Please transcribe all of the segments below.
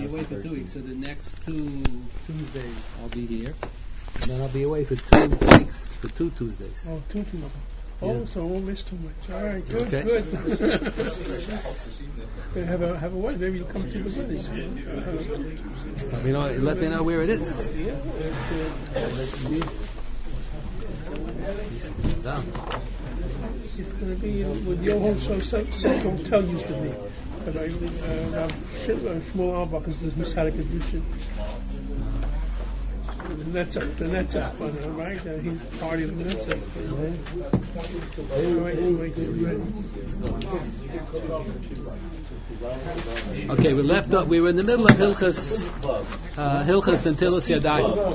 away for 2 weeks, so the next 2 Tuesdays I'll be here. And then I'll be away for 2 weeks, for 2 Tuesdays. Oh, 2 Tuesdays. Oh, Yeah. So I won't miss too much. All right, good, Okay. good. have a wedding. Maybe you'll come to the wedding. Let me know where it is. Yeah, it's going to be with Johan Social Tell used to be. But Shmuel Albach is the Messiah Kedushin. The Netzach, right? He's part of the Netzach. Okay, we left up. We were in the middle of Hilchas Netilas Yadayim.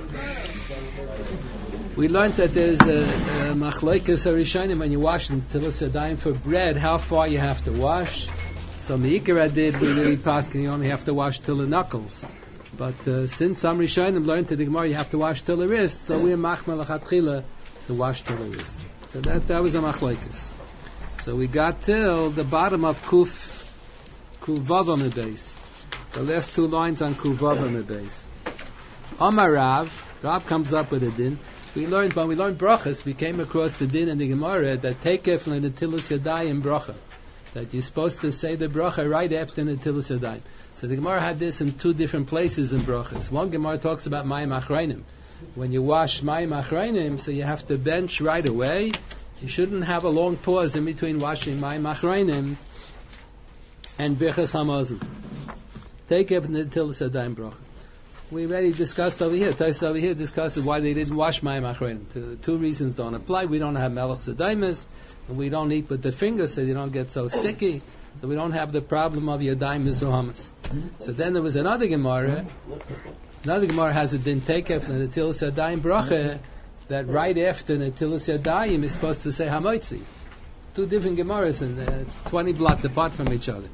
We learned that there's a machlokes harishonim when you wash Netilas Yadayim for bread, how far you have to wash. So Meikara did, we really paskin, you only have to wash till the knuckles. But since some Rishonim learned to the Gemara you have to wash till the wrist, so we're machmel lachatchila to wash till the wrist. So that was a machlokes. So we got till the bottom of Kuf Vav on the base. The last 2 lines on Kuf Vav on the base. Amar Rav comes up with a din. When we learned brachas, we came across the din in the Gemara that takef l'netilas yadayim bracha. That you're supposed to say the bracha right after netilas yadayim. So the Gemara had this in 2 different places in brachas. One Gemara talks about mayim achrayim. When you wash mayim achrayim, so you have to bench right away. You shouldn't have a long pause in between washing mayim achrayim and birchas hamazon. Takef netilas yadayim bracha. We already discussed over here. Tais over here discusses why they didn't wash mayim achrayim. 2 reasons don't apply. We don't have melech sedaimus, and we don't eat with the fingers, so you don't get so sticky. So we don't have the problem of yadayim mizuhamas. So then there was another Gemara. Another Gemara has a din takef and netilas yadayim bracha that right after netilas yadayim is supposed to say hamoitzi. 2 different Gemaras and 20 blot apart from each other.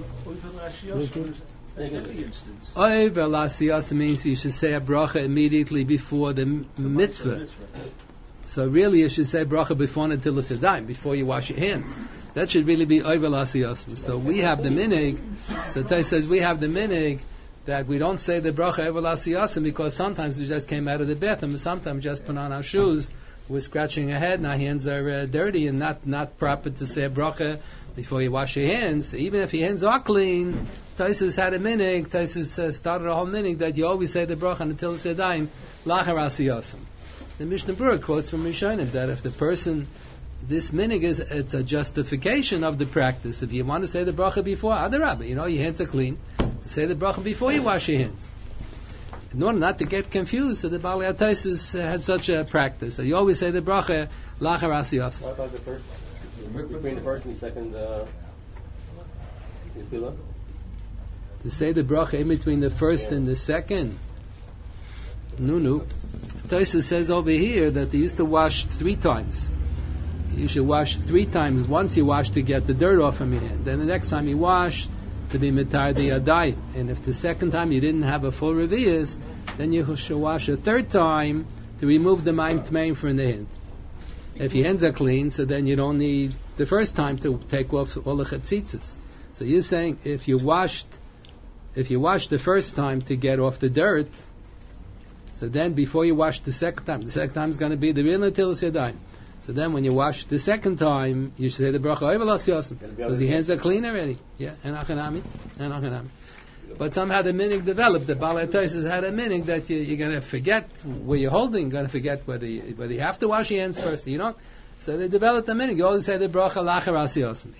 Over lasiyas means you should say a bracha immediately before the mitzvah. So really you should say bracha before netilas yadayim, before you wash your hands. That should really be over lasiyas. So we have the minig. So Tais says we have the minig that we don't say the bracha over lasiyas because sometimes we just came out of the bathroom, and sometimes just put on our shoes. We're scratching our head and our hands are dirty and not proper to say a bracha before you wash your hands. Even if your hands are clean, Taisus had a minig. Taisus started a whole minig that you always say the bracha until it's yadayim lachar asiyasim. The Mishnah Berurah quotes from Rishonim that if the person, this minig it's a justification of the practice. If you want to say the bracha before, adarabah, your hands are clean, say the bracha before you wash your hands. In order not to get confused, so the Balei Taisus had such a practice. So you always say the bracha lachar asiyasim. What about the first? Between the first and the second tefillah? To say the bracha in between the first and the second? No. Taisus says over here that they used to wash 3 times. You should wash 3 times. Once you wash to get the dirt off from your hand. Then the next time you wash to be mitar the yadayim. And if the second time you didn't have a full revius, then you should wash a 3rd time to remove the mayim tmeim from the hand. If your hands are clean, so then you don't need the first time to take off all the chetzitzes. So you're saying if you washed the first time to get off the dirt, so then before you wash the second time is going to be the real netilas yadayim. So then when you wash the second time, you should say the bracha over lasiyas because your hands are clean already. Yeah, enachanami. But somehow the minig developed. The Balei Taisus had a minig that you're going to forget where you're holding. You're going to forget whether you have to wash your hands first. You don't. So they developed a minig. You always say the bracha lachar asiyasim.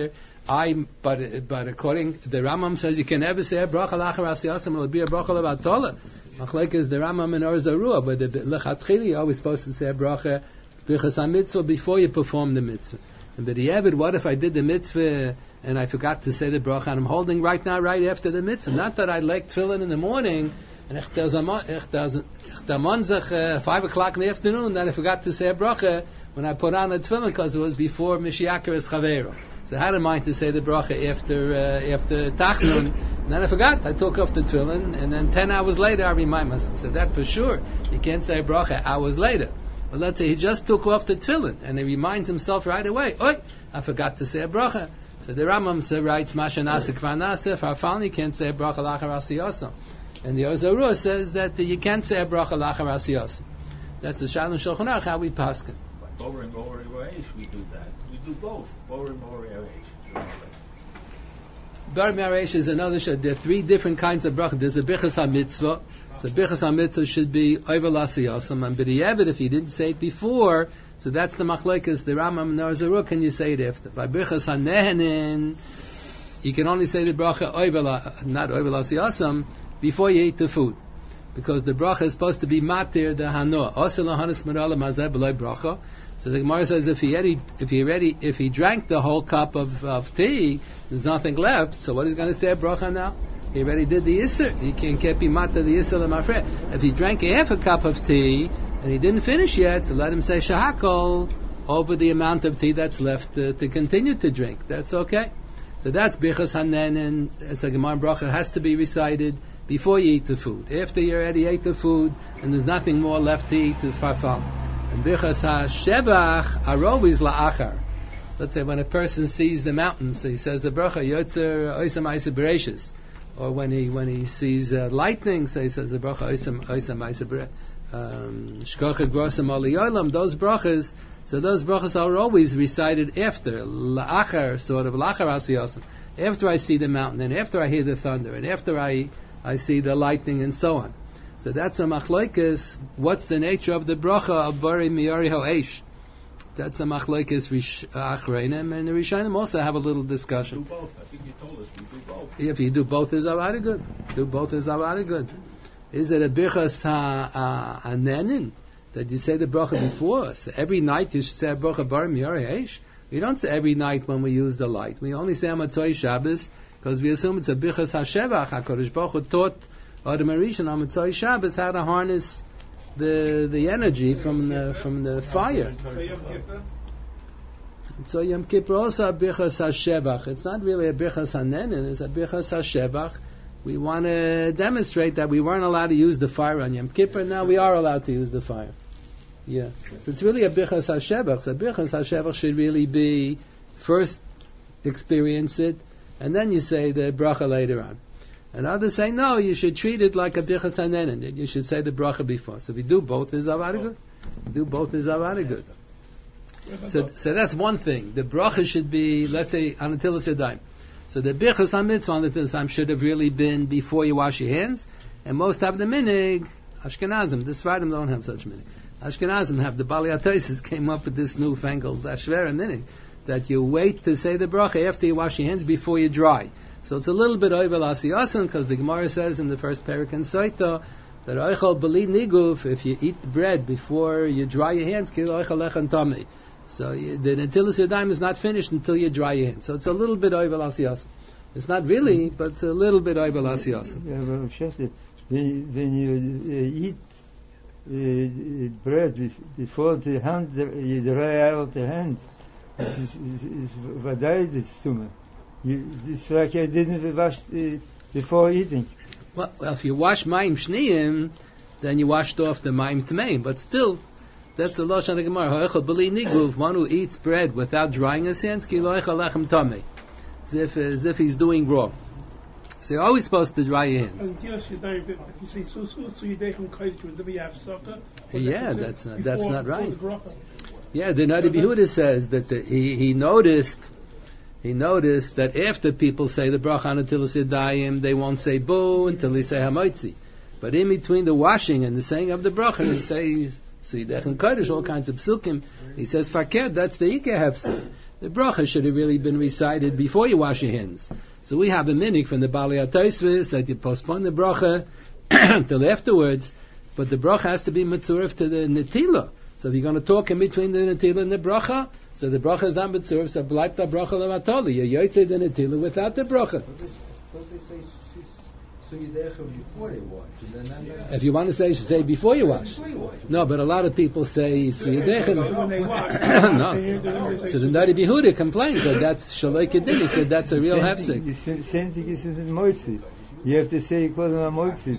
But according the Rambam says you can never say a bracha lachar asiyasim. It'll be a bracha levatala. Machlek is the Rambam in Or Zarua, but the lechatchili you're always supposed to say a bracha b'chas mitzvah before you perform the mitzvah. And the Yevid, what if I did the mitzvah and I forgot to say the bracha and I'm holding right now right after the mitzvah? Not that I like tefillin in the morning and ich der manzach 5 o'clock in the afternoon that I forgot to say a bracha when I put on a tefillin because it was before Mishiakar es Chavero. So I had in mind to say the bracha after Tachnun, and then I forgot. I took off the tefillin, and then 10 hours later I remind myself. So that for sure, you can't say bracha hours later. But let's say he just took off the tefillin, and he reminds himself right away, I forgot to say a bracha. So the Rambam writes, Masha Nasa Kvar Nasa, Farfalni you can't say a bracha lachar asiyosam. And the Ozarua says that you can't say a bracha lachar asiyosam. That's the Shalom Shulchan Aruch, how we paskin. Borer and Borer Eish, we do that. We do both. Borer and Borer Eish. Bar Me'aresh is another shad. There are three different kinds of bracha. There's a bichas ha-mitzvah. So bichas ha-mitzvah should be over l'asiyosam. And b'di'evet, if you didn't say it before, so that's the machlekes, the Rambam and the Ozarua, can you say it after? By bichas ha-nehenin, you can only say the bracha not over l'asiyosam, before you eat the food. Because the bracha is supposed to be matir the hanoah. Osel lahanas marala mazeh b'loy bracha. So the Gemara says if he drank the whole cup of tea, there's nothing left. So what is he going to say a bracha now? He already did the Isser. He can't be matir the Isser l'mafreh. If he drank half a cup of tea and he didn't finish yet, so let him say shahakol over the amount of tea that's left to continue to drink. That's okay. So that's bichas hanenin. As a Gemara bracha has to be recited before you eat the food. After you already ate the food and there's nothing more left to eat, is farfal. And bichas ha-shevach are always la'achar. Let's say when a person sees the mountains, so he says the bracha yotzer oisam aisa bereshis. Or when he sees lightning, so he says the bracha oisam aisa bereshis. Shkocha grosam aliyolam, those brachas, so those brachas are always recited after, la'achar, sort of la'achar asiyosam. After I see the mountain, and after I hear the thunder, and after I see the lightning, and so on. So that's a machlokes. What's the nature of the bracha of bari miyari ho'esh? That's a machlokes achreinim, and the Rishonim also have a little discussion. Do both. I think you told us we do both. If you do both, is already good. Do both is already good. Is it a bichas hanenin that you say the bracha before? So every night you should say a bracha bari miyari ho'esh. We don't say every night when we use the light. We only say Amatzoi Shabbos because we assume it's a bichas hashevach. HaKadosh Baruch Hu taught Adam Arishan on Amatzoi Shabbos how to harness the energy from the fire. So Yom Kippur also a bichas hashevach. It's not really a bichas hanenin. It's a bichas hashevach. We want to demonstrate that we weren't allowed to use the fire on Yom Kippur. Now we are allowed to use the fire. Yeah, so it's really a bichas hashevach. So bichas hashevach should really be first experience it, and then you say the bracha later on. And others say no, you should treat it like a bichas hanenin. You should say the bracha before. So if we do both, is avada good. Do both is avada good. So that's one thing. The bracha should be, let's say, on Netilas Yadayim. So the bichas hamitzvah on Netilas Yadayim should have really been before you wash your hands. And most have the minig. Ashkenazim, the Sfaradim don't have such minig. Ashkenazim have, the Bali Ataisis came up with this newfangled Ashvera minig, that you wait to say the bracha after you wash your hands before you dry. So it's a little bit over l'asiyasan, because the Gemara says in the first parak in Saita, that oichal b'li niguf, if you eat bread before you dry your hands, ki oichal lechan tamei. So the Netilas Yadayim is not finished until you dry your hands. So it's a little bit over l'asiyasan. It's not really, but it's a little bit over l'asiyasan. Yeah, but when you eat bread before the hand, you dry out the hand. It's vadai the stomach. It's like I didn't wash before eating. Well, if you wash mayim shniyim, then you washed off the mayim tmeim. But still, that's the lashon of the Gemara. Ha'echel b'li niguv, one who eats bread without drying his hands, ki lo echel lechem tamei, as if he's doing wrong. So you're always supposed to dry your hands. Yeah, that's not right. Yeah, the Nadi Behuda says that he noticed that after people say the bracha on Netilas Yadayim, they won't say boo until they say hamoitzi. But in between the washing and the saying of the bracha, he says Suyidech and Kodesh, all kinds of psukim. He says fakir, that's the Ike Hefsek. The bracha should have really been recited before you wash your hands. So we have a minig from the Bali Atosvos that you postpone the bracha till afterwards, but the bracha has to be mitzurif to the netila. So if you're going to talk in between the netila and the bracha, so the bracha is not mitzurif, so b'laik the bracha levatoli. You yotzei the netila without the bracha. Before they wash. If you want to say, you should say before you wash. No, but a lot of people say Suyadechem. No. So the Nadi Behuda complains that that's Shaloi Kedin. He said that's a real hefsek. Same thing is in Moitzi. You have to say Kodem HaMoitzi.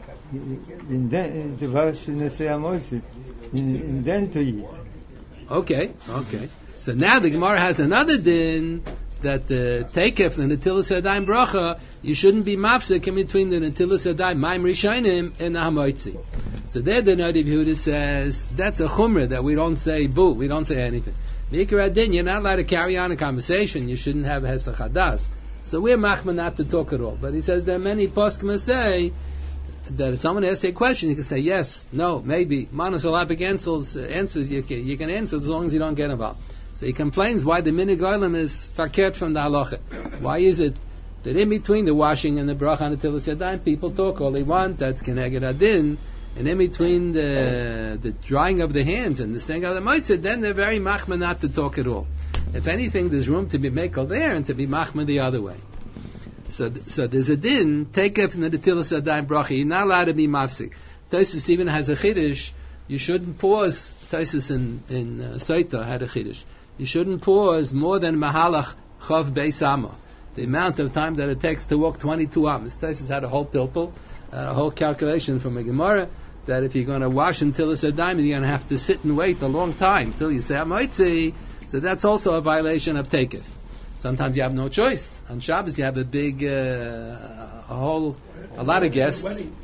To wash and say HaMoitzi. And then to eat. Okay. So now the Gemara has another din that the Teikef and the Netilas Yadayim bracha, you shouldn't be mafsek in between the Netilas Yadayim Maim Rishonim and the Hamoitzi. So there the Nadi Yehuda says that's a chumrah that we don't say boo, we don't say anything. Mikra Adin, you're not allowed to carry on a conversation. You shouldn't have Hesach Hadas. So we're machman not to talk at all. But he says there are many poskim who say that if someone asks a question, you can say yes, no, maybe. Monosyllabic answers you can answer as long as you don't get involved. So he complains why the minig oilam is fakert from the halacha. Why is it that in between the washing and the bracha and the Netilas Yadayim, people talk all they want, that's keneged adin, and in between the drying of the hands and the saying of the mitzvah, then they're very machman not to talk at all. If anything, there's room to be mekel there and to be machman the other way. So there's a din, take up from the Netilas Yadayim bracha, you're not allowed to be mafsik. Tosfos even has a chiddush, you shouldn't pause. Tosfos in Saita had a chiddush. You shouldn't pause more than mahalach chav beis amma. The amount of time that it takes to walk 22 amos. Tosfos had a whole pilpul, a whole calculation from a Gemara that if you're going to wash until it's a dime, you're going to have to sit and wait a long time till you say Hamoitzi. So that's also a violation of Teikef. Sometimes you have no choice. On Shabbos you have a big, a lot of guests.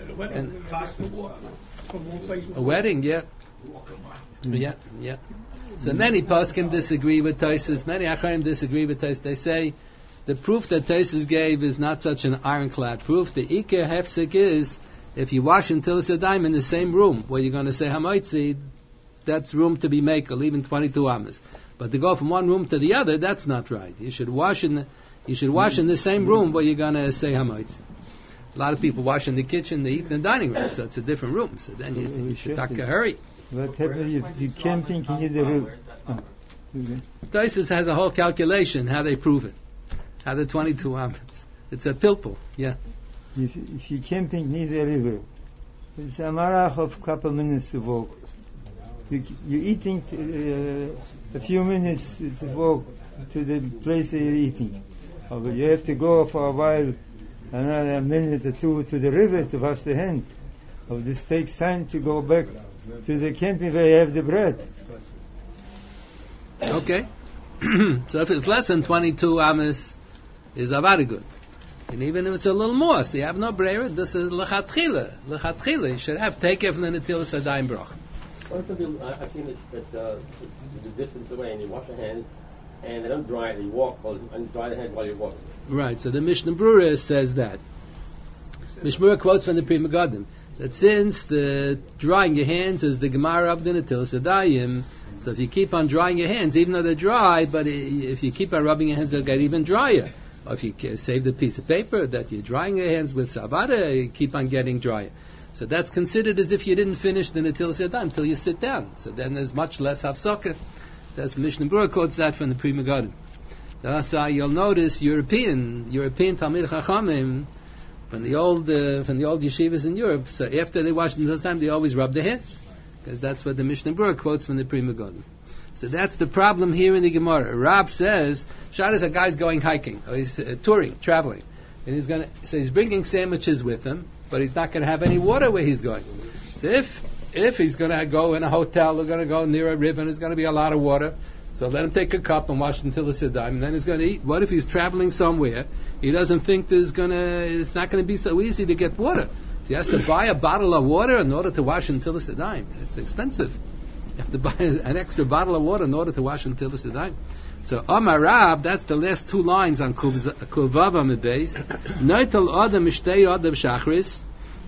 A wedding, yeah. Yeah. So many poskim disagree with Tosfos. Many Acharim disagree with Tosfos. They say the proof that Tosfos gave is not such an ironclad proof. The Iker Hefsek is if you wash until it's a dime in the same room where you're going to say Hamoitzi, that's room to be makel, even 22 amas. But to go from one room to the other, that's not right. You should wash in the same room where you're going to say Hamoitzi. A lot of people wash in the kitchen, they eat in the dining room, so it's a different room. So then you should take a hurry. What happens if you camping in the room? Tosfos has a whole calculation how they prove it. How the 22 amas. It's a pilpul, yeah. If you camping near the river, it's a marach of couple minutes to walk. You're eating a few minutes to walk to the place that you're eating. But you have to go for a while, another minute or two to the river to wash the hand. This takes time to go back to the camping where you have the bread. Okay. So if it's less than 22 amas, is very good. And even if it's a little more, so you have no breira, this is lechatchila. Lechatchila, you should have taken from the Netilas Yadayim bracha. I've seen that the distance away and you wash your hands and they don't dry it, you walk and dry the hands while you're walking. Right, so the Mishnah Berurah says that. Mishnah Berurah quotes from the Pri Megadim that since the drying your hands is the Gemara of the Netilas Yadayim, so if you keep on drying your hands, even though they're dry, but if you keep on rubbing your hands, they'll get even drier. Or if you save the piece of paper that you're drying your hands with savada, you keep on getting drier. So that's considered as if you didn't finish the Netilas Yadayim until you sit down. So then there's much less hafsaka. That's Mishnah Berurah quotes that from the Pri Megadim. That's how you'll notice European Talmid Chachamim from the old yeshivas in Europe. So after they wash the time, they always rub their hands because that's what the Mishnah Berurah quotes from the Pri Megadim. So that's the problem here in the Gemara. Rab says, Shad is a guy's going hiking, or he's touring, traveling, and he's bringing sandwiches with him, but he's not going to have any water where he's going. So if he's going to go in a hotel, they're going to go near a river, and there's going to be a lot of water, so let him take a cup and wash until it's a dime, and then he's going to eat. What if he's traveling somewhere? He doesn't think it's not going to be so easy to get water. So he has to buy a bottle of water in order to wash until it's a dime. It's expensive. You have to buy an extra bottle of water in order to wash until it's a dime. So Amar Rab, that's the last two lines on Kuvav on the base. Noitel Adam Mishtei Adam Shachris.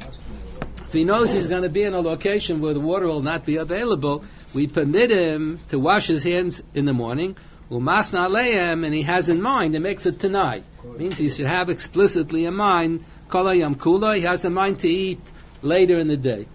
If he knows he's going to be in a location where the water will not be available, we permit him to wash his hands in the morning. Umasna Aleim, and he has in mind, it makes it tonight. Means he should have explicitly in mind, Kala Yam Kula, he has in mind to eat later in the day.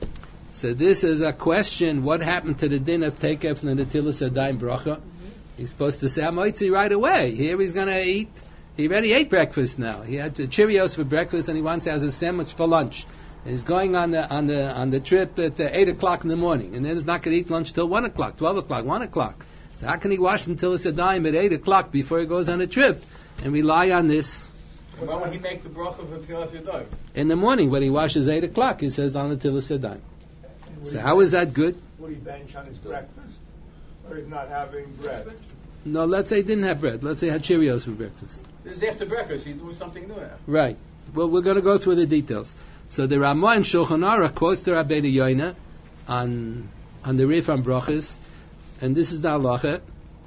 So this is a question, what happened to the din of Teikef from the Netilas Yadayim bracha? He's supposed to say Hamoitzi right away. Here he's going to eat. He already ate breakfast now. He had Cheerios for breakfast and he wants to have a sandwich for lunch. And he's going on the trip at 8 o'clock in the morning. And then he's not going to eat lunch till 1 o'clock, 12 o'clock, 1 o'clock. So how can he wash until it's a dime at 8 o'clock before he goes on a trip and rely on this? When would he make the bracha for Netilas Yadayim? In the morning when he washes 8 o'clock, he says on Netilas Yadayim. So how is that good? Would he bench on his breakfast? Or he's not having bread? No, let's say he didn't have bread. Let's say he had Cheerios for breakfast. This is after breakfast. He's doing something new now. Right. Well, we're going to go through the details. So the Ramah in Shulchan Aruch quotes the Rabbeinu Yoina on the Rif on Brachas, and this is the halacha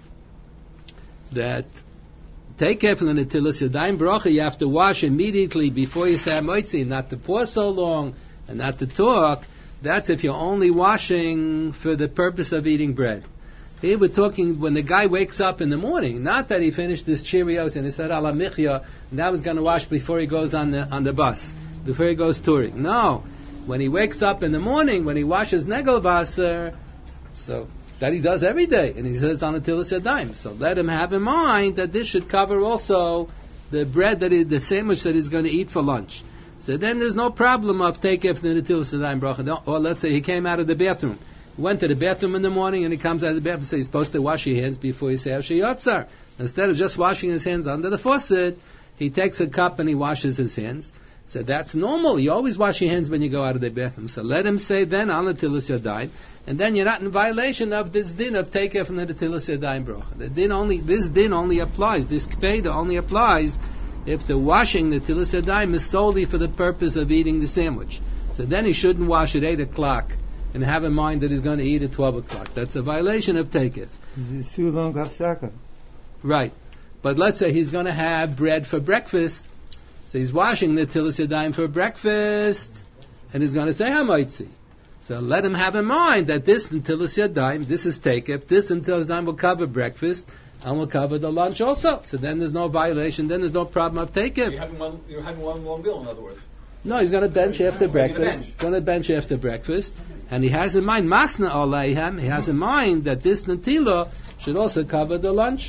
that take careful in the Netilas Yadayim bracha. You have to wash immediately before you say Hamoitzi, not to pause so long and not to talk. That's if you're only washing for the purpose of eating bread. Here we're talking when the guy wakes up in the morning, not that he finished his Cheerios and he said ala michya, and that was going to wash before he goes on the bus, before he goes touring. No, when he wakes up in the morning, when he washes Negelvasser, so that he does every day, and he says on a Netilas Yadayim. So let him have in mind that this should cover also the bread the sandwich that he's going to eat for lunch. So then there's no problem of take after the Netilas Yadayim bracha. Or let's say he came out of the bathroom. He went to the bathroom in the morning and he comes out of the bathroom, so he's supposed to wash your hands before you say Asher Yotzar. Instead of just washing his hands under the faucet, he takes a cup and he washes his hands. So that's normal. You always wash your hands when you go out of the bathroom. So let him say then on the Netilas Yadayim, and then you're not in violation of this din of take from the Netilas Yadayim bracha. This din only applies, this kpeda only applies if the washing the Netilas Yadayim is solely for the purpose of eating the sandwich. So then he shouldn't wash at 8 o'clock and have in mind that he's going to eat at 12 o'clock. That's a violation of takef. It's too long hafsaka. Right. But let's say he's going to have bread for breakfast. So he's washing the Netilas Yadayim for breakfast, and he's going to say Hamoitzi. So let him have in mind that this Netilas Yadayim, this is takef, this Netilas Yadayim will cover breakfast, and will cover the lunch also. So then there's no violation, then there's no problem of takef. You're having one long meal, in other words. No, he's going to bench after breakfast. Going to bench after breakfast, and he has in mind masna aleihem. He has in mind that this netila should also cover the lunch.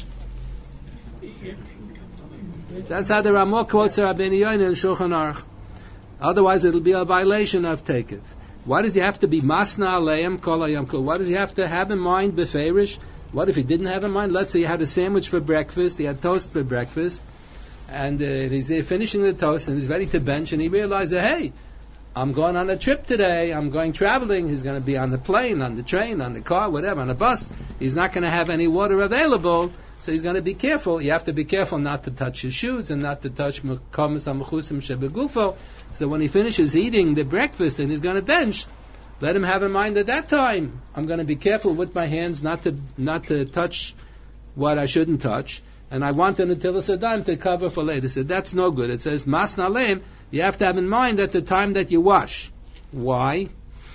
That's how the Ramah quotes Rabbeinu Yoina in Shulchan Aruch. Otherwise, it'll be a violation of takef. Why does he have to be masna aleihem kol hayom kol? Why does he have to have in mind beferish? What if he didn't have in mind? Let's say he had a sandwich for breakfast, he had toast for breakfast, and he's there finishing the toast and he's ready to bench, and he realizes, hey, I'm going on a trip today, I'm going traveling, he's going to be on the plane, on the train, on the car, whatever, on a bus, he's not going to have any water available, so he's going to be careful. You have to be careful not to touch his shoes and not to touch mekomis hamechusim shebegufo. So when he finishes eating the breakfast and he's going to bench, let him have in mind at that time, I'm going to be careful with my hands not to touch what I shouldn't touch, and I want the Netilas Yadayim to cover for later. So that's no good. It says masna aleim. You have to have in mind at the time that you wash. Why?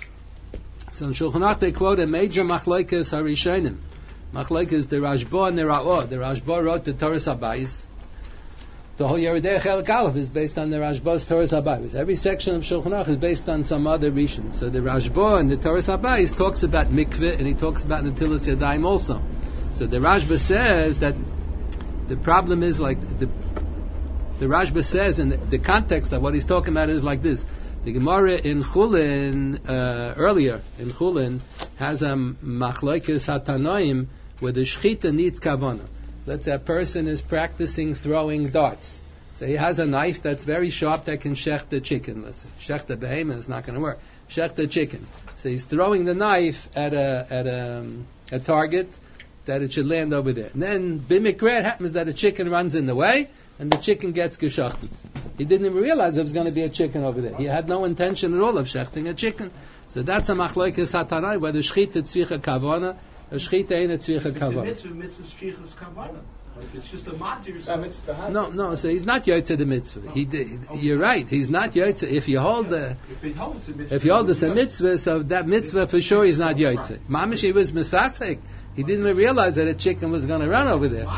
So in Shulchan Aruch they quote a major machlokes harishonim. Machlokes the Rashba and the Ra'ah. The Rashba wrote the Torah Habayis. The whole Yeridei Chelik Aleph is based on the Rashba's Torah Habayis. Every section of Shulchan Aruch is based on some other rishon. So the Rashba and the Torah Habayis talks about mikveh and he talks about Netilas Yadayim also. So the Rashba says that the problem is like the Rashba says, and the context of what he's talking about is like this. The Gemara in Chulin, earlier in Chulin, has a machlokes hatanoim where the shchita needs kavanah. Let's say a person is practicing throwing darts. So he has a knife that's very sharp that can shech the chicken. Let's say shech the behemoth is not going to work. Shech the chicken. So he's throwing the knife at a target that it should land over there. And then b'mikra it happens that a chicken runs in the way and the chicken gets geshachted. He didn't even realize there was going to be a chicken over there. He had no intention at all of shechting a chicken. So that's a machlokes hatanai, whether shchita tzricha kavana or shchita ain't a tzricha kavana. It's a mitzvah tzrichas kavana. It's just a matir. No. So he's not yotze the mitzvah. You're right. He's not yotze. If you hold the mitzvah, so that mitzvah for sure he's not yotze. Mamish, he was misasek. He didn't even realize that a chicken was going to run over there.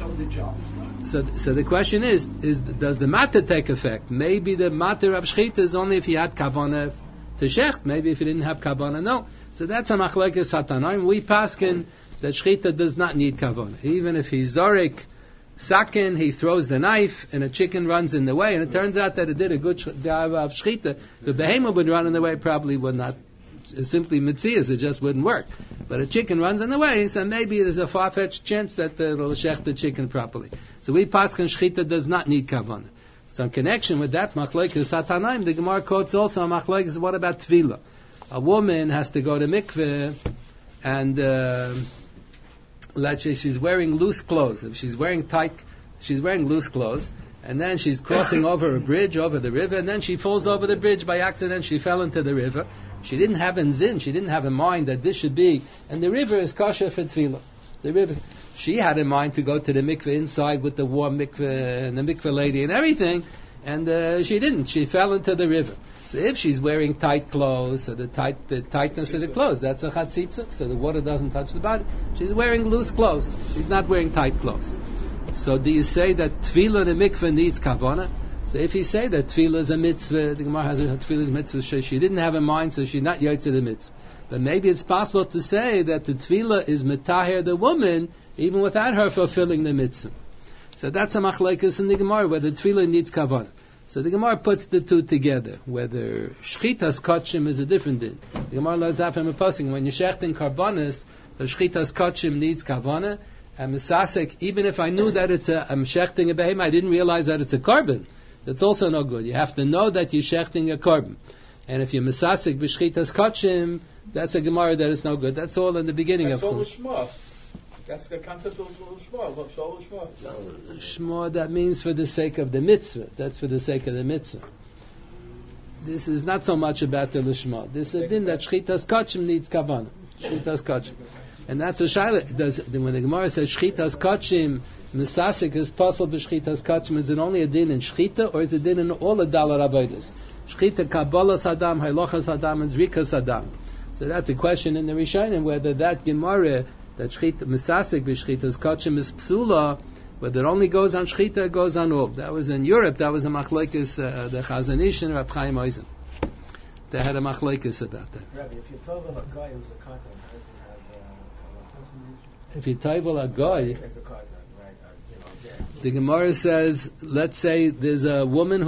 So the question is does the matter take effect? Maybe the matter of shchita is only if he had kavanah to shecht. Maybe if he didn't have kavanah, no. So that's a machlokes hatanoim. We paskin that shchita does not need kavanah. Even if he's zorik sakin, he throws the knife and a chicken runs in the way, and it turns out that it did a good job of shchita. If the behemoth would run in the way, probably would not. Simply mitzias, it just wouldn't work. But a chicken runs in the way, so maybe there's a far-fetched chance that it'll shech the chicken properly. So we paskin shchita does not need kavanah. So in connection with that machlokes hatanaim, the Gemara quotes also a machlokes. What about tefillah? A woman has to go to mikveh, and let's say she's wearing loose clothes. If she's wearing loose clothes, and then she's crossing over a bridge, over the river, and then she falls over the bridge by accident, she fell into the river. She didn't have in zin, she didn't have in mind that this should be, and the river is kosher for tefillah. The river, she had in mind to go to the mikveh inside with the warm mikveh, and the mikveh lady and everything, and she didn't, she fell into the river. So if she's wearing tight clothes, so the tightness of the clothes, that's a chatzitza, so the water doesn't touch the body. She's wearing loose clothes, she's not wearing tight clothes. So do you say that tefillah in the mikveh needs kavanah? So if you say that tefillah is a mitzvah, the Gemara has a tefillah is a mitzvah, she didn't have in mind, so she's not yotze the mitzvah. But maybe it's possible to say that the tefillah is metaher the woman, even without her fulfilling the mitzvah. So that's a machlekes in the Gemara, whether tefillah needs kavanah. So the Gemara puts the two together, whether shchitas kachim is a different din. The Gemara learns that from a pasuk, when you shechting karbanis, the shchitas kachim needs kavanah, and misasek, even if I knew that I'm shechting a behem, I didn't realize that it's a carbon. That's also no good. You have to know that you're shechting a carbon. And if you're misasek b'shchitas kachim, that's a Gemara that is no good. That's all in the beginning of Chum. That's the concept of Shema. Shema, that means for the sake of the mitzvah. That's for the sake of the mitzvah. This is not so much about the Lishma. This is a din that Shchitas Kachim needs Kavanah. Shchitas Kachim. And that's a shayla. When the Gemara says Shchitas Kachim, Misasik is possible b'Shchitas Kachim, is it only a din in Shchita, or is it a din in all the Dalar Avodas? Shchita, Kabbalas Adam, Hailochas Adam, and Zrikas Adam. So that's a question in the Rishonim, whether that Gemara, that Shchita, Misasik b'Shchitas Kachim is Psula, whether it only goes on Shchita, it goes on all. That was in Europe, that was a machlekes, the Chazon Ish and Rab Chaim Oizen. They had a machlekes about that. Rabbi, if you're told of a guy who's a katan, how does he have If you taival a guy, the Gemara says, let's say there's a woman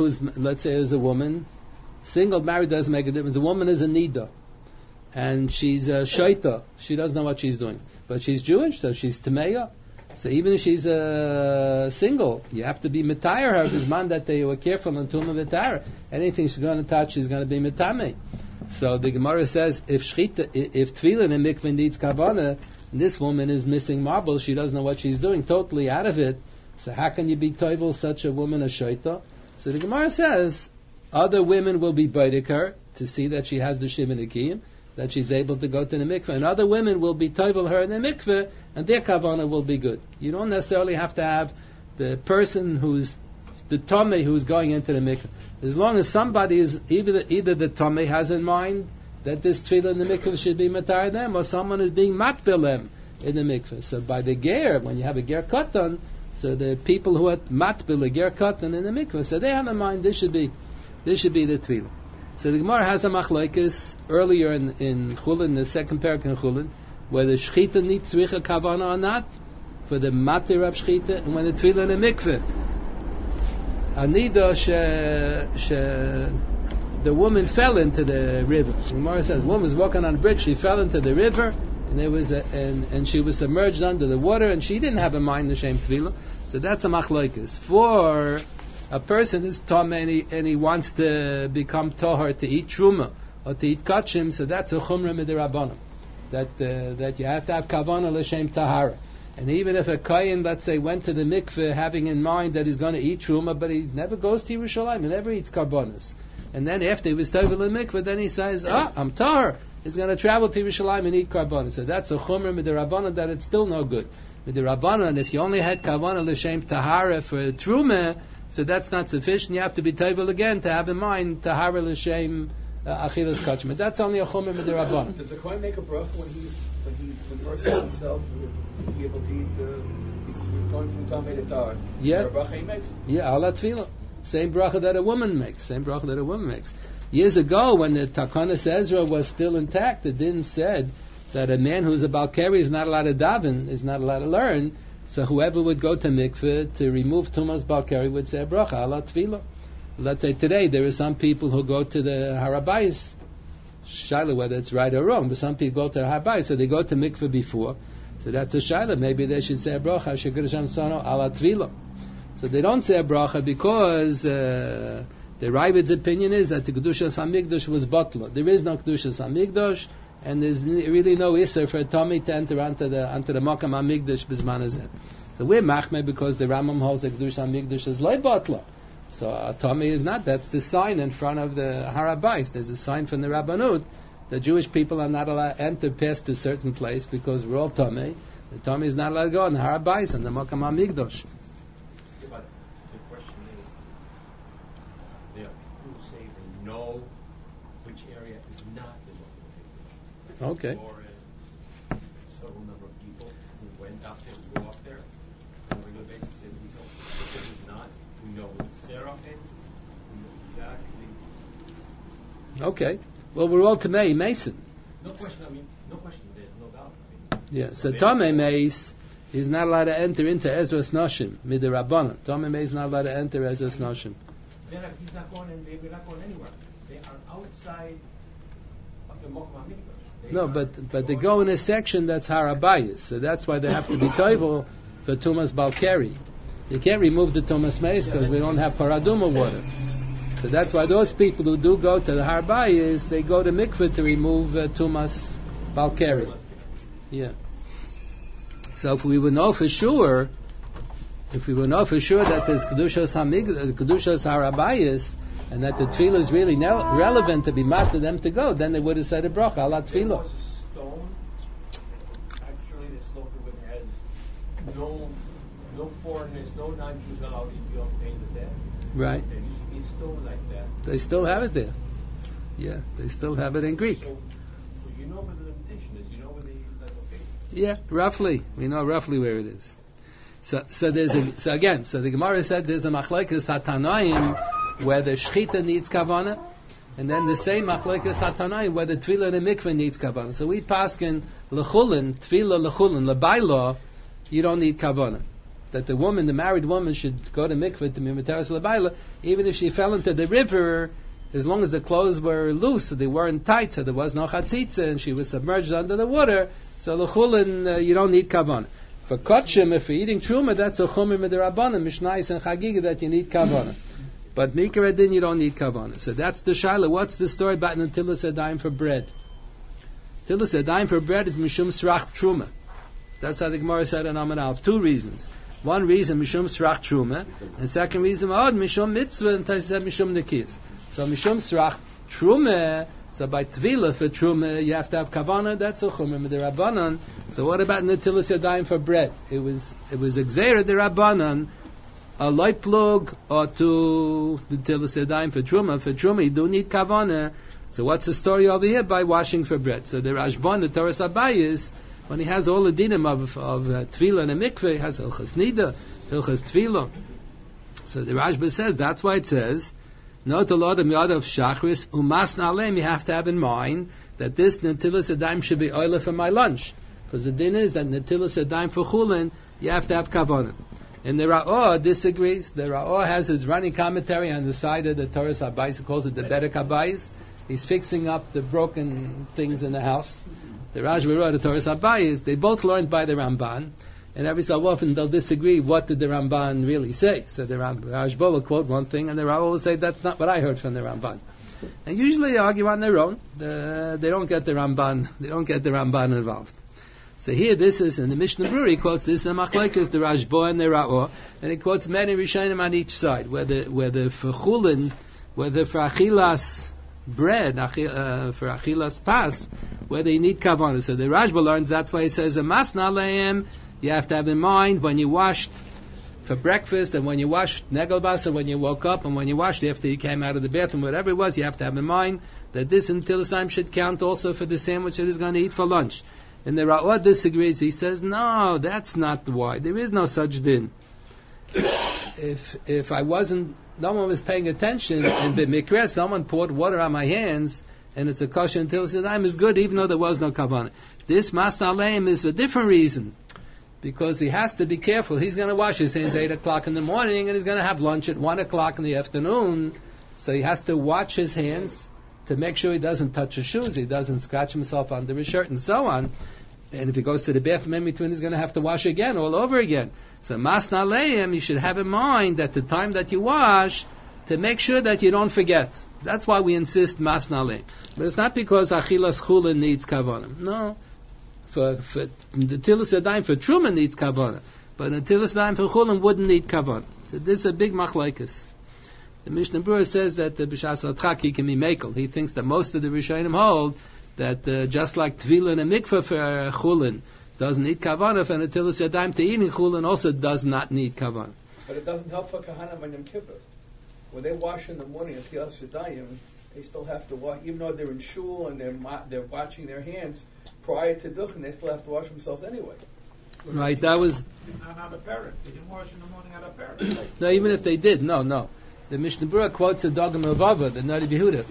single, married doesn't make a difference. The woman is a nida, and she's a shaita. She doesn't know what she's doing, but she's Jewish, so she's tameya. So even if she's single, you have to be mitayar her. Because man that they were careful on tumah v'tara. Anything she's going to touch, she's going to be mitame. So the Gemara says, if tefillah in a mikveh needs kavanah, and this woman is missing marbles, she doesn't know what she's doing, totally out of it. So how can you be toivel such a woman a shaita? So the Gemara says, other women will be baidik her to see that she has the shivin akiyim, that she's able to go to the mikveh, and other women will be toivel her in the mikveh, and their kavanah will be good. You don't necessarily have to have the person who's the tomei who's going into the mikveh. As long as somebody is, either the tomei has in mind that this tefillah in the mikveh should be matar them, or someone is being matbil them in the mikveh. So by the ger, when you have a ger katan, so the people who are matbil a ger katan in the mikveh, so they have in mind this should be the tefillah. So the Gemara has a machlekes earlier in Chulin, the second parak in Chulin, whether shchita needs tzricha kavana or not, for the matir of shchita, and when the tefillah in the mikveh. Anida the woman fell into the river. The Gemara says the woman was walking on a bridge, she fell into the river, and there was and she was submerged under the water, and she didn't have in mind the shem tefillah. So that's a machlekes. For a person is tom and he wants to become tohar to eat truma or to eat kachim, so that's a chumrah midirabbanan. That you have to have kavanah l'shem tahara. And even if a kohen, let's say, went to the mikveh having in mind that he's going to eat truma, but he never goes to Yerushalayim, he never eats karbonos. And then after he was tovel in mikveh, then he says, I'm tahar. He's going to travel to Yerushalayim and eat karbonos. So that's a chumrah midirabbanan that it's still no good. Midirabbanan, if you only had kavanah l'shem tahara for truma, so that's not sufficient. You have to be tovel again to have in mind tahara l'shem achilas kachim. That's only a chumrah midirabbanan. Does the kohen make a bracha when the person himself will be able to eat he's going from Tamei to Tar? Yeah. Is there a bracha he makes? Yeah, ala tefillah. Same bracha that a woman makes. Years ago, when the Takanas Ezra was still intact, the din said that a man who's a Balkari is not allowed to daven, is not allowed to learn. So whoever would go to mikveh to remove Tumas Balkari would say a bracha ala tefillah. Let's say today there are some people who go to the Harabais. Shaila, whether it's right or wrong, but some people go to the Harabais, so they go to mikveh before. So that's a shaila. Maybe they should say a bracha shekir Hashem sono ala tefillah. So they don't say a bracha because the Ravid's opinion is that the Kedushas HaMikdash was batla. There is no Kedushas HaMikdash. and there's really no Isser for a Tomei to enter onto the Makam HaMikdash B'zman Hazeh. So we're Machmeh because the Rambam holds the Kedush HaMikdash is Loi Batla. So a Tomei is not. That's the sign in front of the Har HaBayis. There's a sign from the Rabbanut that Jewish people are not allowed to enter past a certain place because we're all Tomei. The Tomei is not allowed to go on the Har HaBayis and the Makam HaMikdash. But the question is, there are people who say they know which area is not the Makam HaMikdash. Okay. Or several number of people who went out there, who walked there, on a regular basis, said we know it is not. We know where Sarah ends. We know exactly. Okay. Well, we're all Tomei Mason. No question. No question. There's no doubt. Yeah. So Tomei Mace is not allowed to enter into Ezras Noshim Midirabbanan. Tomei Mace is not allowed to enter Ezras Noshim. He's not going, and they're not going anywhere. They are outside of the Makam HaMikdash. No, but they go in a section that's Har HaBayis, so that's why they have to be toivel for Tumas Balkari. You can't remove the Tumas Mace because we don't have Paraduma water. So that's why those people who do go to the Har HaBayis, they go to mikveh to remove Tumas Balkari. Yeah. So if we would know for sure that there's Kedushas Har HaBayis, and that the tefillah is really relevant to be mat to them to go, then they would have said a bracha ala tefillah. There was a stone, actually, that's located with has no foreigners, no non-Jews allowed to be obtained there. Right. There used to be a stone like that. They still have it there. Yeah, they still have it in Greek. So you know where the limitation is. You know where that's okay. Yeah, roughly. We know roughly where it is. So the Gemara said there's a machlekes hatanaim where the shchita needs kavana, and then the same machlekes hatanaim where the tefillah in the mikveh needs kavana. So we paskin lechulin, tefillah lechulin, lebayla, you don't need kavana. That the married woman should go to mikveh to mimiteres lebayla, even if she fell into the river, as long as the clothes were loose, so they weren't tight, so there was no chatzitza, and she was submerged under the water. So lechulin, you don't need kavana. For kotchim, if you're eating truma, that's a chumir midirabbanan, mishnayis and chagiga that you need kavana. But mikra adin, you don't need kavana. So that's the shaila. What's the story about netilas yadayim for bread? Netilas yadayim for bread is mishum srach truma. That's how the Gemara said in Amud Aleph. Two reasons. One reason, mishum srach truma, and second reason, mishum mitzvah, and said mishum nekiyas. So mishum srach truma. So by tvila for truma, you have to have kavana. That's a chumra midirabbanan. So what about netilas yadayim for bread? It was exera dirabbanan, a light plug, or to netilas yadayim for truma. For truma, you do need kavana. So what's the story over here? By washing for bread. So the Rashban, the Torah Sabayis, when he has all the dinim of tvila and a mikveh, he has hilchas nida, hilchas tvila. So the Rashba says that's why it says. Not a lot of yad of shachris umas nalem. You have to have in mind that this netilas yadayim should be oil for my lunch, because the din is that netilas yadayim for chulin you have to have kavanah. And the Ra'ah disagrees. The Ra'ah has his running commentary on the side of the Torah Sabayis. He calls it the Bedek Habayis. He's fixing up the broken things in the house. The Rashba wrote the Torah Sabayis. They both learned by the Ramban. And every so often they'll disagree what did the Ramban really say. So the Rashba will quote one thing and the Ra'ah will say that's not what I heard from the Ramban. And usually they argue on their own. They don't get the Ramban involved. So here this is in the Mishnah Brura, he quotes this in Machlekes, the Rashba and the Ra'ah, and he quotes many Rishonim on each side, whether for chulin, whether for achilas bread, for achilas pas, whether you need kavanah. So the Rashba learns that's why he says a masna leim. You have to have in mind when you washed for breakfast and when you washed negelbas and when you woke up and when you washed after you came out of the bathroom, whatever it was, you have to have in mind that this until time should count also for the sandwich that he's going to eat for lunch. And the Ra'ah disagrees. He says, no, that's not why. There is no such din. If no one was paying attention and b'mikra someone poured water on my hands and it's a kosher until time is good even though there was no kavanah. This masna leim is a different reason. Because he has to be careful. He's going to wash his hands 8 o'clock in the morning and he's going to have lunch at 1 o'clock in the afternoon. So he has to watch his hands to make sure he doesn't touch his shoes, he doesn't scratch himself under his shirt and so on. And if he goes to the bathroom in between, he's going to have to wash again, all over again. So masna leim, you should have in mind that the time that you wash, to make sure that you don't forget. That's why we insist masnale. But it's not because achilas chulin needs kavanim. No. For the Tilas Yadayim for Truma needs kavanah. But the Tilas Yadayim for Chulin wouldn't need kavanah. So this is a big machlaikas. The Mishnah Berurah says that the B'shas Adchak can be makel. He thinks that most of the Rishonim hold that just like Tvila and a mikveh for Chulin doesn't need kavanah, and the Tilas Yadayim to eating Chulin also does not need kavanah. But it doesn't help for Kahanim on Yom Kippur. When they wash in the morning at Tilas Yadayim, they still have to wash, even though they're in shul and they're washing their hands prior to duchen, they still have to wash themselves anyway. Right, that was... Not out of parent. They didn't wash in the morning out of parent. No, even if they did, no. The Mishnah Berurah quotes the Dogam of Ava, the Nari Yehuda.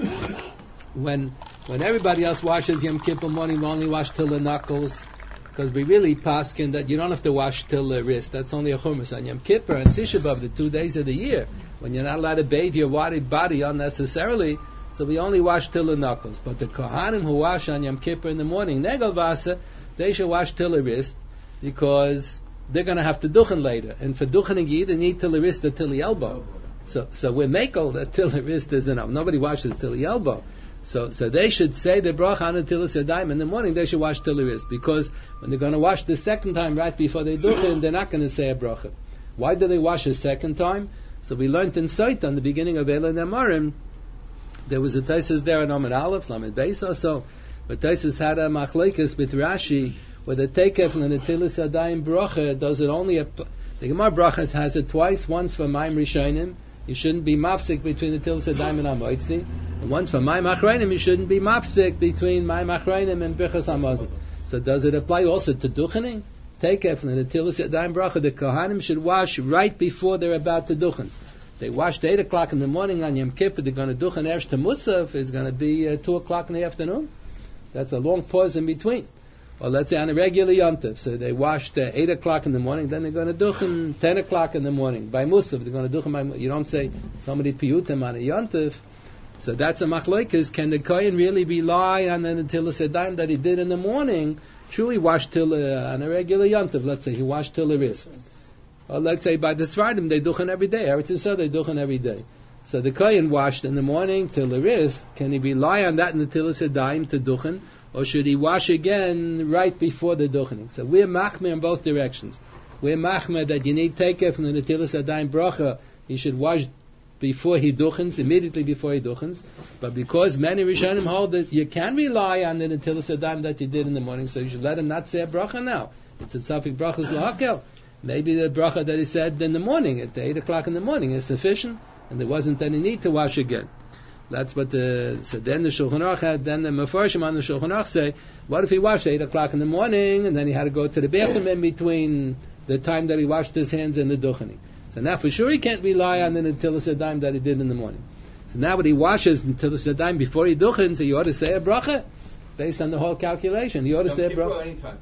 When everybody else washes Yom Kippur morning, we only wash till the knuckles, because we really paskin that you don't have to wash till the wrist. That's only a chumash. On Yom Kippur and Tisha B'Av, the 2 days of the year, when you're not allowed to bathe your body unnecessarily, so we only wash till the knuckles. But the Kohanim who wash on Yom Kippur in the morning, Negel Vasa, they should wash till the wrist, because they're going to have to duchen later. And for duchening, you either need till the wrist or till the elbow. So we're makel that till the wrist is enough. Nobody washes till the elbow. So they should say the bracha on the Tilas Yadayim in the morning. They should wash till the wrist, because when they're going to wash the second time right before they duchen, they're not going to say a bracha. Why do they wash a second time? So we learned in Sait on the beginning of Eilat Nemarim. There was a Taisus there in Amud Aleph, Lamed Beis also, but Taisus had a machlekes with Rashi, where the Tekef and the Tilas Yadayim bracha does it only the Gemara brachas has it twice, once for Maim Rishonim, you shouldn't be mafsik between the Tilas Yadayim and Hamoitzi, and once for Maim Achreinim, you shouldn't be mafsik between Maim Achreinim and Birchas Hamazon. So does it apply also to duchening? Tekef and the Tilas Yadayim bracha, the Kohanim should wash right before they're about to duchen. They washed 8 o'clock in the morning on Yom Kippur, they're going to duchen Eresh to Musaf, it's going to be 2 o'clock in the afternoon. That's a long pause in between. Or let's say on a regular Yom Tov, so they washed 8 o'clock in the morning, then they're going to duchen 10 o'clock in the morning. By Musaf, they're going to duchen by Musaf. You don't say somebody piyutim on a Yom Tov. So that's a machlokes. Can the Kohen really rely on the Tilas Yadayim that he did in the morning? Truly wash till on a regular Yom Tov, let's say he washed till the wrist. Or let's say by the Sfardim, they duchen every day. Eretz Yisrael, they duchen every day. So the Kohen washed in the morning till the wrist. Can he rely on that in the Tilas Yadayim to duchen? Or should he wash again right before the duchening? So we're machmer in both directions. We're machmer that you need takef from the Tilas Yadayim bracha. He should wash before he duchens, immediately before he duchens. But because many Rishonim hold that you can rely on the Tilas Yadayim that you did in the morning, so you should let him not say a bracha now. It's a tzafik brachas lahakel. Maybe the bracha that he said in the morning, at 8 o'clock in the morning, is sufficient, and there wasn't any need to wash again. That's what so then the Shulchan Aruch had, then the Mefarshim on the Shulchan Aruch say, what if he washed 8 o'clock in the morning, and then he had to go to the bathroom in between the time that he washed his hands and the duchening? So now for sure he can't rely on the Tilas Yadayim that he did in the morning. So now when he washes the Tilas Yadayim before he duchens, so you ought to say a bracha, based on the whole calculation. You ought to say a bracha.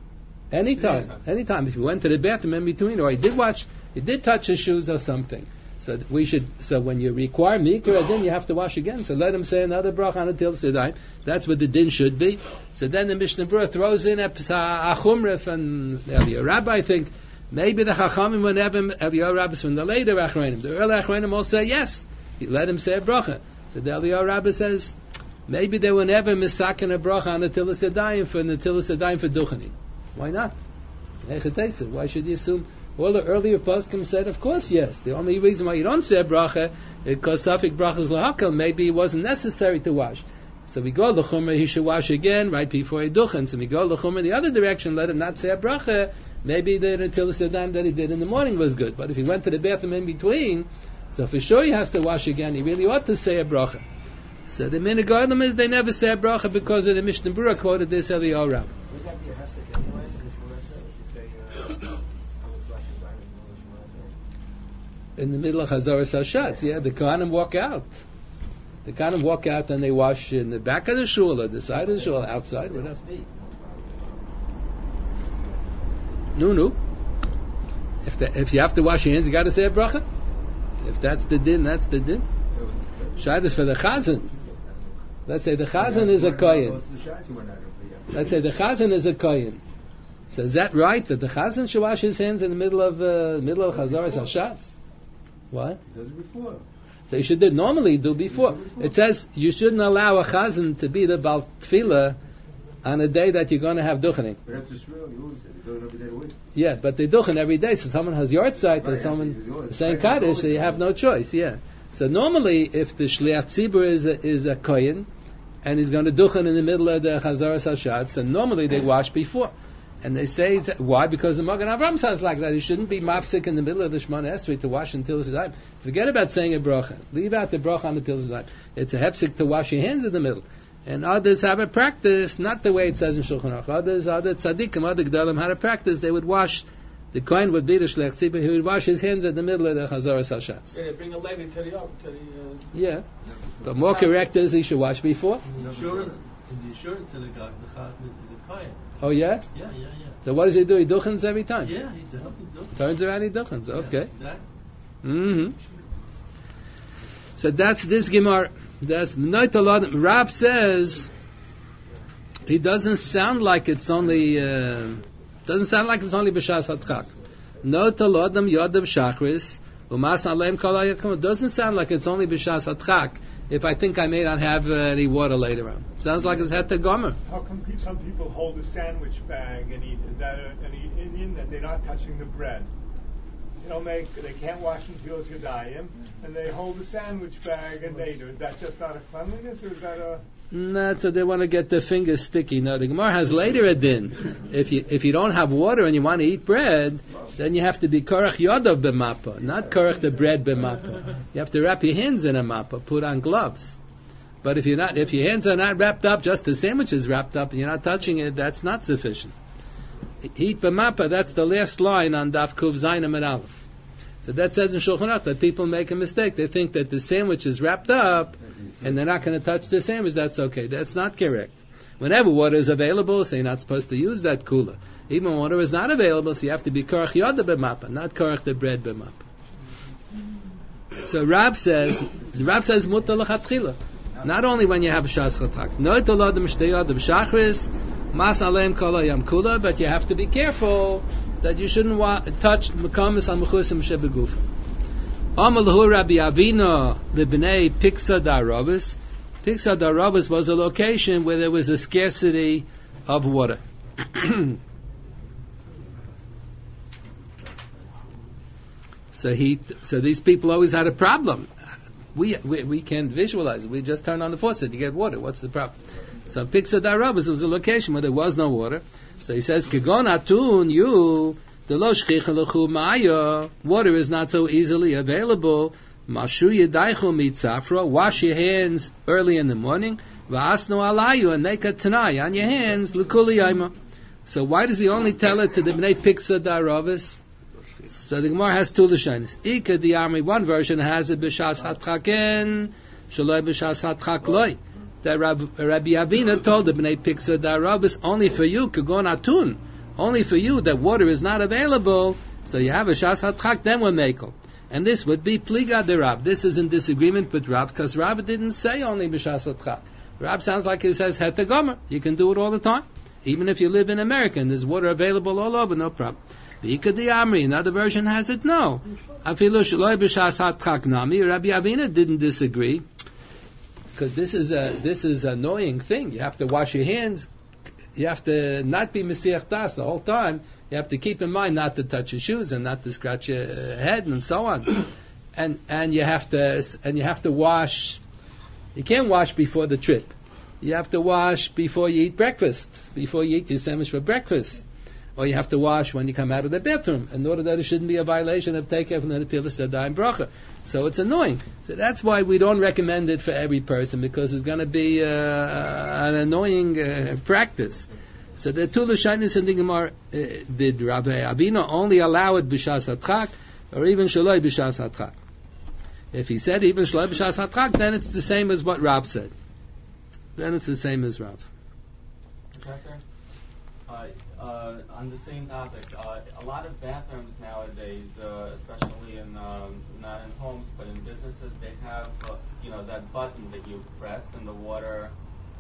Anytime. If you went to the bathroom in between, or he did touch his shoes or something. So when you require mikra, then you have to wash again. So let him say another bracha on the Tilas Yadayim. That's what the din should be. So then the Mishnah Berurah throws in a Chumrah and Eliyahu Rabbi, I think, maybe the Chachamim will never, Eliyahu Rabbi from the later Achreinim. The early Achreinim all say yes. Let him say a bracha. So the Eliyahu Rabbi says, maybe they will never misaken a bracha on the Tilas Yadayim for duchening. Why not? Why should you assume? All the earlier poskim said, of course, yes. The only reason why you don't say a bracha is because safik brachas lahakal. Maybe it wasn't necessary to wash. So we go l'chumra, he should wash again right before he duchen. So we go l'chumra the other direction, let him not say a bracha. Maybe the Tilas Yadayim that he did in the morning was good. But if he went to the bathroom in between, so for sure he has to wash again. He really ought to say a bracha. So the minhag Olam is they never say a bracha because of the Mishnah Berurah quoted this Eliyahu Rabbi. Would that be a hesek anyway? In the middle of Chazaras Hashatz, the Kohanim walk out. The Kohanim walk out and they wash in the back of the shul, or the side of the shul, outside, whatever. No. If you have to wash your hands, you got to say a bracha. If that's the din, that's the din. Shad is for the chazan. Let's say the chazan is a kohen. So is that right that the chazan should wash his hands in the middle of Chazaras Hashatz? What? He does it before. So you should normally do before. It says you shouldn't allow a chazan to be the Bal Tefillah on a day that you're going to have duchening. But that's Israel, you always say they do it every day of the week. Yeah, but they duchen every day. So someone has yard site or someone saying Kaddish, so you have no choice. Yeah. So normally, if the Shliach Tzibur is a kohen and he's going to duchen in the middle of the Chazaras Hashatz, so normally they wash before. And they say, why? Because the Magen Avraham says like that. He shouldn't be mafsik in the middle of the Shemona Esrei to wash until the time. Forget about saying a bracha. Leave out the bracha until the time. It's a hepsik to wash your hands in the middle. And others have a practice, not the way it says in Shulchan Aruch. Other tzaddikim, other gedolim had a practice. They would wash, the kohen would be the Shliach Tzibur, he would wash his hands in the middle of the Chazaras Hashatz. Yeah, they bring a levy to the Yeah. But more correct is he should wash before. In the Yeshurun synagogue, the chazan is a kohen. Oh yeah? Yeah. So what does he do? He duchens every time? Yeah, he duchens. Turns around, he duchens. Okay. Exactly. Mm-hmm. So that's this Gemara. That's Rab says he doesn't sound like it's only b'shas hadchak. No talodam yodav shachris umas naleim kol hayakum. It doesn't sound like it's only b'shas hadchak. If I think I may not have any water later on, sounds like it's het gomer. How come some people hold a sandwich bag and eat? Is that any Indian that they're not touching the bread? They can't wash until Yadayim, and they hold a sandwich bag and they do. Is that just out of cleanliness, or is that a... No, so they want to get their fingers sticky. No, the Gemara has later a din. If you don't have water and you want to eat bread, then you have to be korach yodav b'mappa, not korach the bread b'mappa. You have to wrap your hands in a mappa, put on gloves. But if your hands are not wrapped up, just the sandwich is wrapped up, and you're not touching it, that's not sufficient. Eat b'mappa, that's the last line on Daf Kuv Zayin Amud Aleph. So that says in Shulchan Aruch that people make a mistake. They think that the sandwich is wrapped up and they're not going to touch the sandwich. That's okay. That's not correct. Whenever water is available, so you're not supposed to use that cooler. Even when water is not available, so you have to be korach yoda b'mappa, not korach the bread b'mappa. So Rab says mutar l'chatchila. Not only when you have shas chatak. No tolodim shteyod b'shachris, mas naleim kol hayam kula, but you have to be careful that you shouldn't touch mekamis al mechusim shebeguf. Amalahu Rabbi Avina libnei Piksa Darabas. Piksa Darabas was a location where there was a scarcity of water. So these people always had a problem. We can't visualize it. We just turn on the faucet, you get water. What's the problem? So Piksa Darabas was a location where there was no water. So he says, Kegon atun you delo shchicha lechu maya. Water is not so easily available. Mashu yedaychu mitzafra. Wash your hands early in the morning. Va'asnu alayu and make a tanai on your hands lekuli yama. So why does he only tell it to the bnei Piksa Darabas? So the Gemara has two lashonos. Ika the Amri, one version has it b'shas hatchaken, shaloi b'shas hatchak loi. That Rabbi Avina told the bnei Piksa Darabas, only for you, kagon atun, only for you that water is not available, so you have a shas hatchak, then we'll make it. And this would be pliga de Rab. This is in disagreement with Rab, because Rab didn't say only b'shas hatchak. Rab sounds like he says het gomer. You can do it all the time, even if you live in America and there's water available all over, no problem. V'ika di Amri, another version has it, no. Afilu shaloi b'shas hatchak nami. Rabbi Avina didn't disagree. Because this is an annoying thing. You have to wash your hands. You have to not be Mesiach Das the whole time. You have to keep in mind not to touch your shoes and not to scratch your head and so on. And you have to wash. You can't wash before the trip. You have to wash before you eat breakfast. Before you eat your sandwich for breakfast. Or you have to wash when you come out of the bathroom, in order that it shouldn't be a violation of Tekef and the Netilas Yadayim Bracha. So it's annoying. So that's why we don't recommend it for every person, because it's going to be an annoying practice. So the two Lashonos in the Gemara, did Rabbi Avina only allow it b'shas hatchak, or even shaloi b'shas hatchak? If he said even shaloi b'shas hatchak, then it's the same as what Rab said. Then it's the same as Rab. On the same topic, a lot of bathrooms nowadays, especially in not in homes but in businesses, they have that button that you press and the water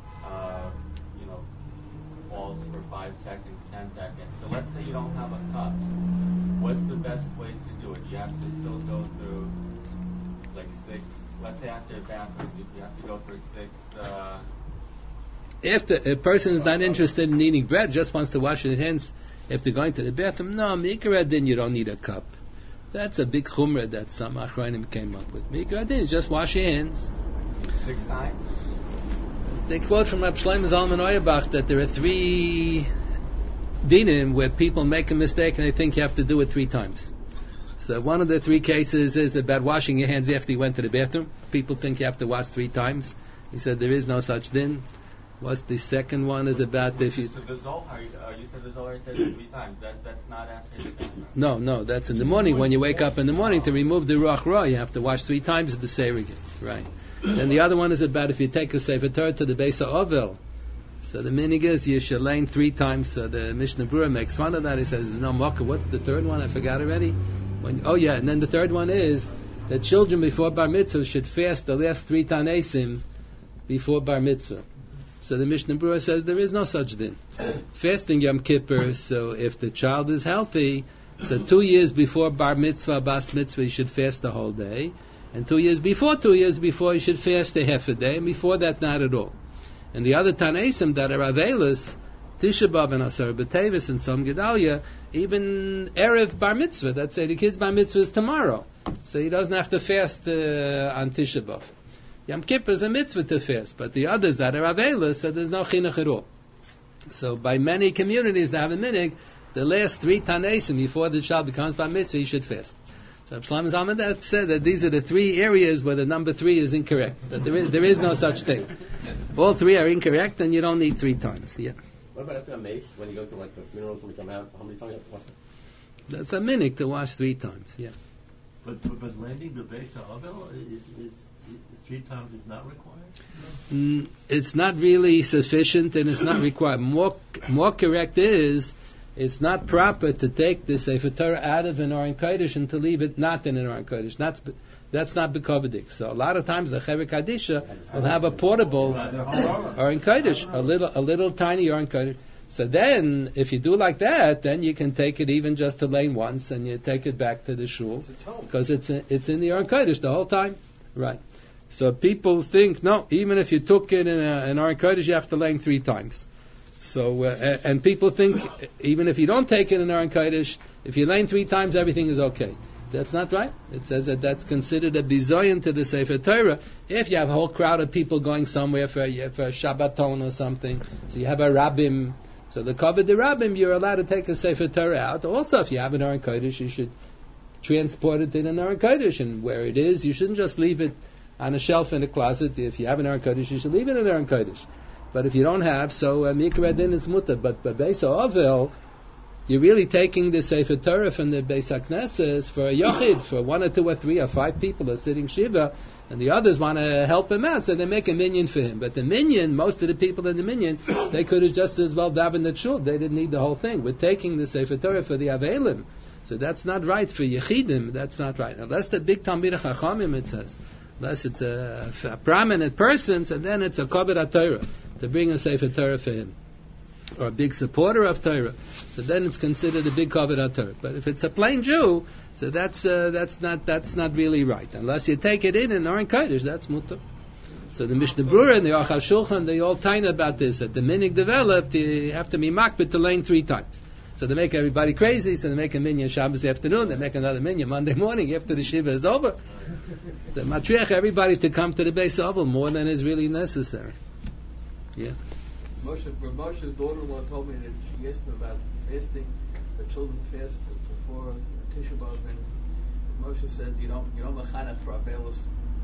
falls for 5 seconds, 10 seconds. So let's say you don't have a cup. What's the best way to do it? You have to still go through like 6 let's say after a bathroom, if you have to go for 6. If a person is not interested in eating bread, just wants to wash his hands after going to the bathroom, no, Mikra Din, you don't need a cup. That's a big chumrah that some Achrayim came up with. Mikra Din, just wash your hands. 6 times? They quote from Reb Shlomo Zalman Auerbach that there are 3 dinim where people make a mistake and they think you have to do it 3 times. So one of the 3 cases is about washing your hands after you went to the bathroom. People think you have to wash 3 times. He said there is no such din. What's the second one is about if you... So the Zohar, you said the Zohar said it 3 times. That's not after the bathroom. No, that's in the morning. When you wake up in the morning to remove the Ruach Ra, you have to wash 3 times b'seirigin. Right. Then the other one is about if you take a Sefer Torah to the Beis HaOvel. So the minig is you shall lane 3 times. So the Mishnah Berurah makes fun of that. He says, no, Mocha, what's the third one? I forgot already. And then the third one is that children before Bar Mitzvah should fast the last 3 Tanesim before Bar Mitzvah. So the Mishnah Berurah says there is no such din. Fasting Yom Kippur, so if the child is healthy, so 2 years before Bar Mitzvah, Bas Mitzvah, you should fast the whole day. And 2 years before, you should fast a half a day. And before that, not at all. And the other Tanaisim that are Avelis, Tisha B'Av and Asar B'Tevis and Tzom Gedalia, even Erev Bar Mitzvah, let's say the kid's Bar Mitzvah is tomorrow. So he doesn't have to fast on Tisha B'Av. Yom Kippur is a mitzvah to fast, but the others that are Avelis, so there's no chinuch at all. So by many communities that have a minig, the last 3 Tanaisim before the child becomes Bar Mitzvah, he should fast. So Shlomo Zalman said that these are the 3 areas where the number 3 is incorrect. That there is no such thing. All 3 are incorrect, and you don't need 3 times. Yeah. What about after a mace, when you go to like the funerals when you come out, how many times you have to wash it? That's a minig to wash 3 times, yeah. But landing the Beis HaOvel is 3 times is not required? It's not really sufficient and it's not required. More correct is it's not proper to take the Sefer Torah out of an Aron Kodesh and to leave it not in an Aron Kodesh. That's not b'kovedik. So a lot of times the Chevra Kadisha will have a portable Aron Kodesh, a little tiny Aron Kodesh. So then, if you do like that, then you can take it even just to lane once, and you take it back to the shul because it's in the Aron Kodesh the whole time, right? So people think no, even if you took it in an Aron Kodesh, you have to lane 3 times. So and people think even if you don't take it in Aron Kodesh, if you lane 3 times, everything is okay. That's not right. It says that that's considered a bizoyan to the Sefer Torah. If you have a whole crowd of people going somewhere for a Shabbaton or something, so you have a Rabbim. So the Kavod the Rabbim, you're allowed to take a Sefer Torah out. Also, if you have an Aron Kodesh, you should transport it in an Aron Kodesh, and where it is, you shouldn't just leave it on a shelf in a closet. If you have an Aron Kodesh, you should leave it in an Aron Kodesh. But if you don't have, so Mikra Din is mutter. But Beis HaOvel, you're really taking the Sefer Torah from the Beis HaKnesses for a Yochid, for 1 or 2 or 3 or 5 people are sitting Shiva, and the others want to help him out, so they make a minyan for him. But the minyan, most of the people in the minyan, they could have just as well davened the shul. They didn't need the whole thing. We're taking the Sefer Torah for the Avelim. So that's not right for Yechidim. That's not right. Unless the big Talmidei Chachamim, it says. Unless it's a prominent person, so then it's a Kavod HaTorah to bring a Sefer Torah for him. Or a big supporter of Torah. So then it's considered a big Kavod HaTorah. But if it's a plain Jew, so that's not really right. Unless you take it in Aron Kodesh, that's mutter. So the Mishnah Berurah and the Aruch HaShulchan, they all tiny about this. That the minig developed, you have to be makbid to lane 3 times. So they make everybody crazy, so they make a minyan Shabbos afternoon, they make another minyan Monday morning after the Shiva is over. They matriach everybody to come to the Beis HaOvel more than is really necessary. Yeah. Moshe's daughter-in-law told me that she asked him about fasting, the children fast before Tisha B'Av, and Moshe said, you don't mechanech for Avelis.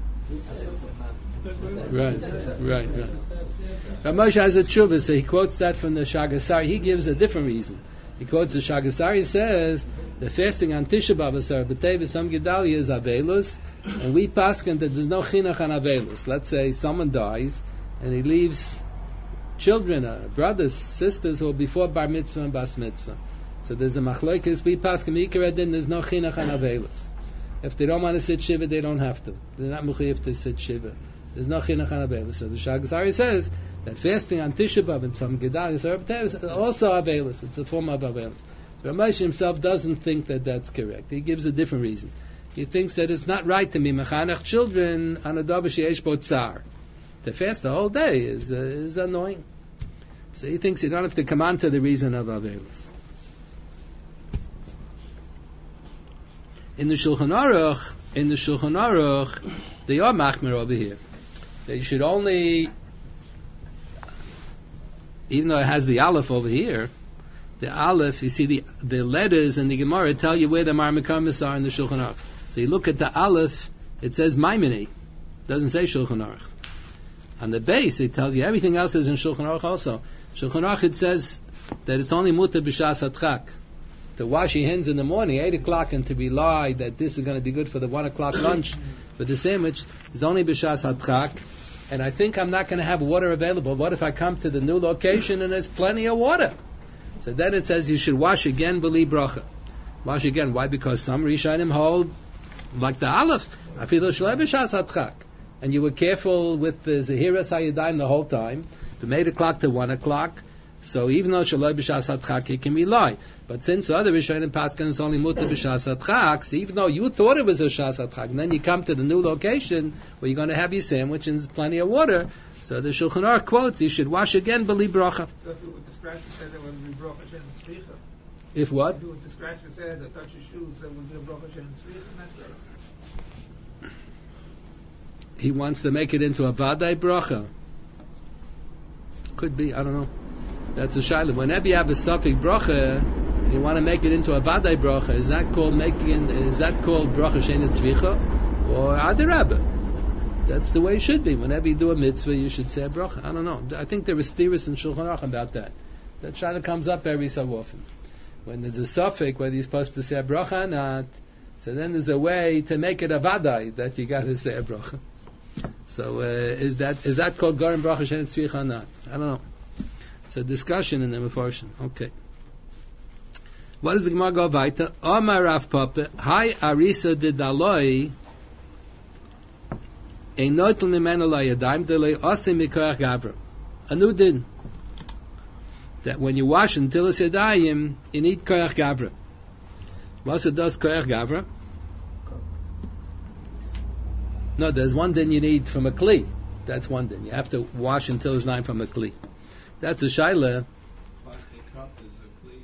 Right. Moshe has a tshuva, so he quotes that from the Shagasari. He gives a different reason. He quotes the Shagasari, says the fasting on Tisha B'Av, Asar B'Tevis, Tzom Gedalia is Avelis, and we paskin that there's no chinuch on Avelis. Let's say someone dies and he leaves children, brothers, sisters who are before Bar Mitzvah and Bas Mitzvah. So there's a machlokes, we paskin Mikra Din, there's no chinuch on Avelis. If they don't want to sit Shiva, they don't have to. They're not mechuyev to sit Shiva. There's no chinuch on Avelis. So the Shagasari says that fasting on Tisha B'Av and Tzom Gedalia is also Avelis. It's a form of Avelis. Ramesh himself doesn't think that that's correct. He gives a different reason. He thinks that it's not right to be mechanech children on a davar sheyesh bo tsar. To fast the whole day is annoying. So he thinks you don't have to come on to the reason of Avelis. In the Shulchan Aruch, they are machmir over here. They should only, even though it has the aleph over here, the aleph, you see the letters in the Gemara tell you where the marmikamis are in the Shulchan Aruch. So you look at the aleph, it says Maimoni. It doesn't say Shulchan Aruch. On the base, it tells you everything else is in Shulchan Aruch also. Shulchan Aruch, it says that it's only mutar b'shas hatchak. To wash your hands in the morning, 8 o'clock, and to rely that this is going to be good for the 1 o'clock lunch, for the sandwich, is only b'shas hatchak. And I think I'm not going to have water available. What if I come to the new location and there's plenty of water? So then it says you should wash again, b'li bracha. Wash again. Why? Because some Rishonim hold, like the Aleph, afilu shlei b'shas hatchak. And you were careful with the Zehiras HaYadayim the whole time, from 8 o'clock to 1 o'clock. So even though Shaloi B'Shas HaTchak, it can rely. But since the other Rishonim Paskin is only Mutar B'Shas HaTchak, so even though you thought it was a B'Shas HaTchak, and then you come to the new location where you're going to have your sandwich and there's plenty of water, so the Shulchan Aruch quotes, you should wash again, b'li bracha. So if you would scratch your head, that would be bracha shen tzricha. If what? If you would scratch your head or touch your shoes, that would be a bracha shen tzricha in that case. He wants to make it into a vadai bracha. Could be, I don't know. That's a shaila. Whenever you have a suffix bracha, you want to make it into a vadai bracha. Is that called bracha shein tzvicha or adarabah? That's the way it should be. Whenever you do a mitzvah, you should say a bracha. I don't know. I think there is theories in Shulchan Aruch about that. That shaila comes up every so often. When there's a suffix, whether you're supposed to say a bracha or not, so then there's a way to make it a vadai that you got to say a bracha. So is that called Garim Bracha Shein Tzvicha or not? I don't know. It's a discussion in the Mefarshim. Okay. What does the Gemara go weiter? Omar Rav Papa, Hai Arisa de Daloi, Einotel Nimenu La Yadayim Delei Osim Mikoach Gavra. A new din. That when you wash until it's Yadayim, you need Koach Gavra. What's it does Koach Gavra? No, there's one din you need from a kli. That's one din. You have to wash until it's 9 from a kli. That's a shaila. Plastic cup is a kli.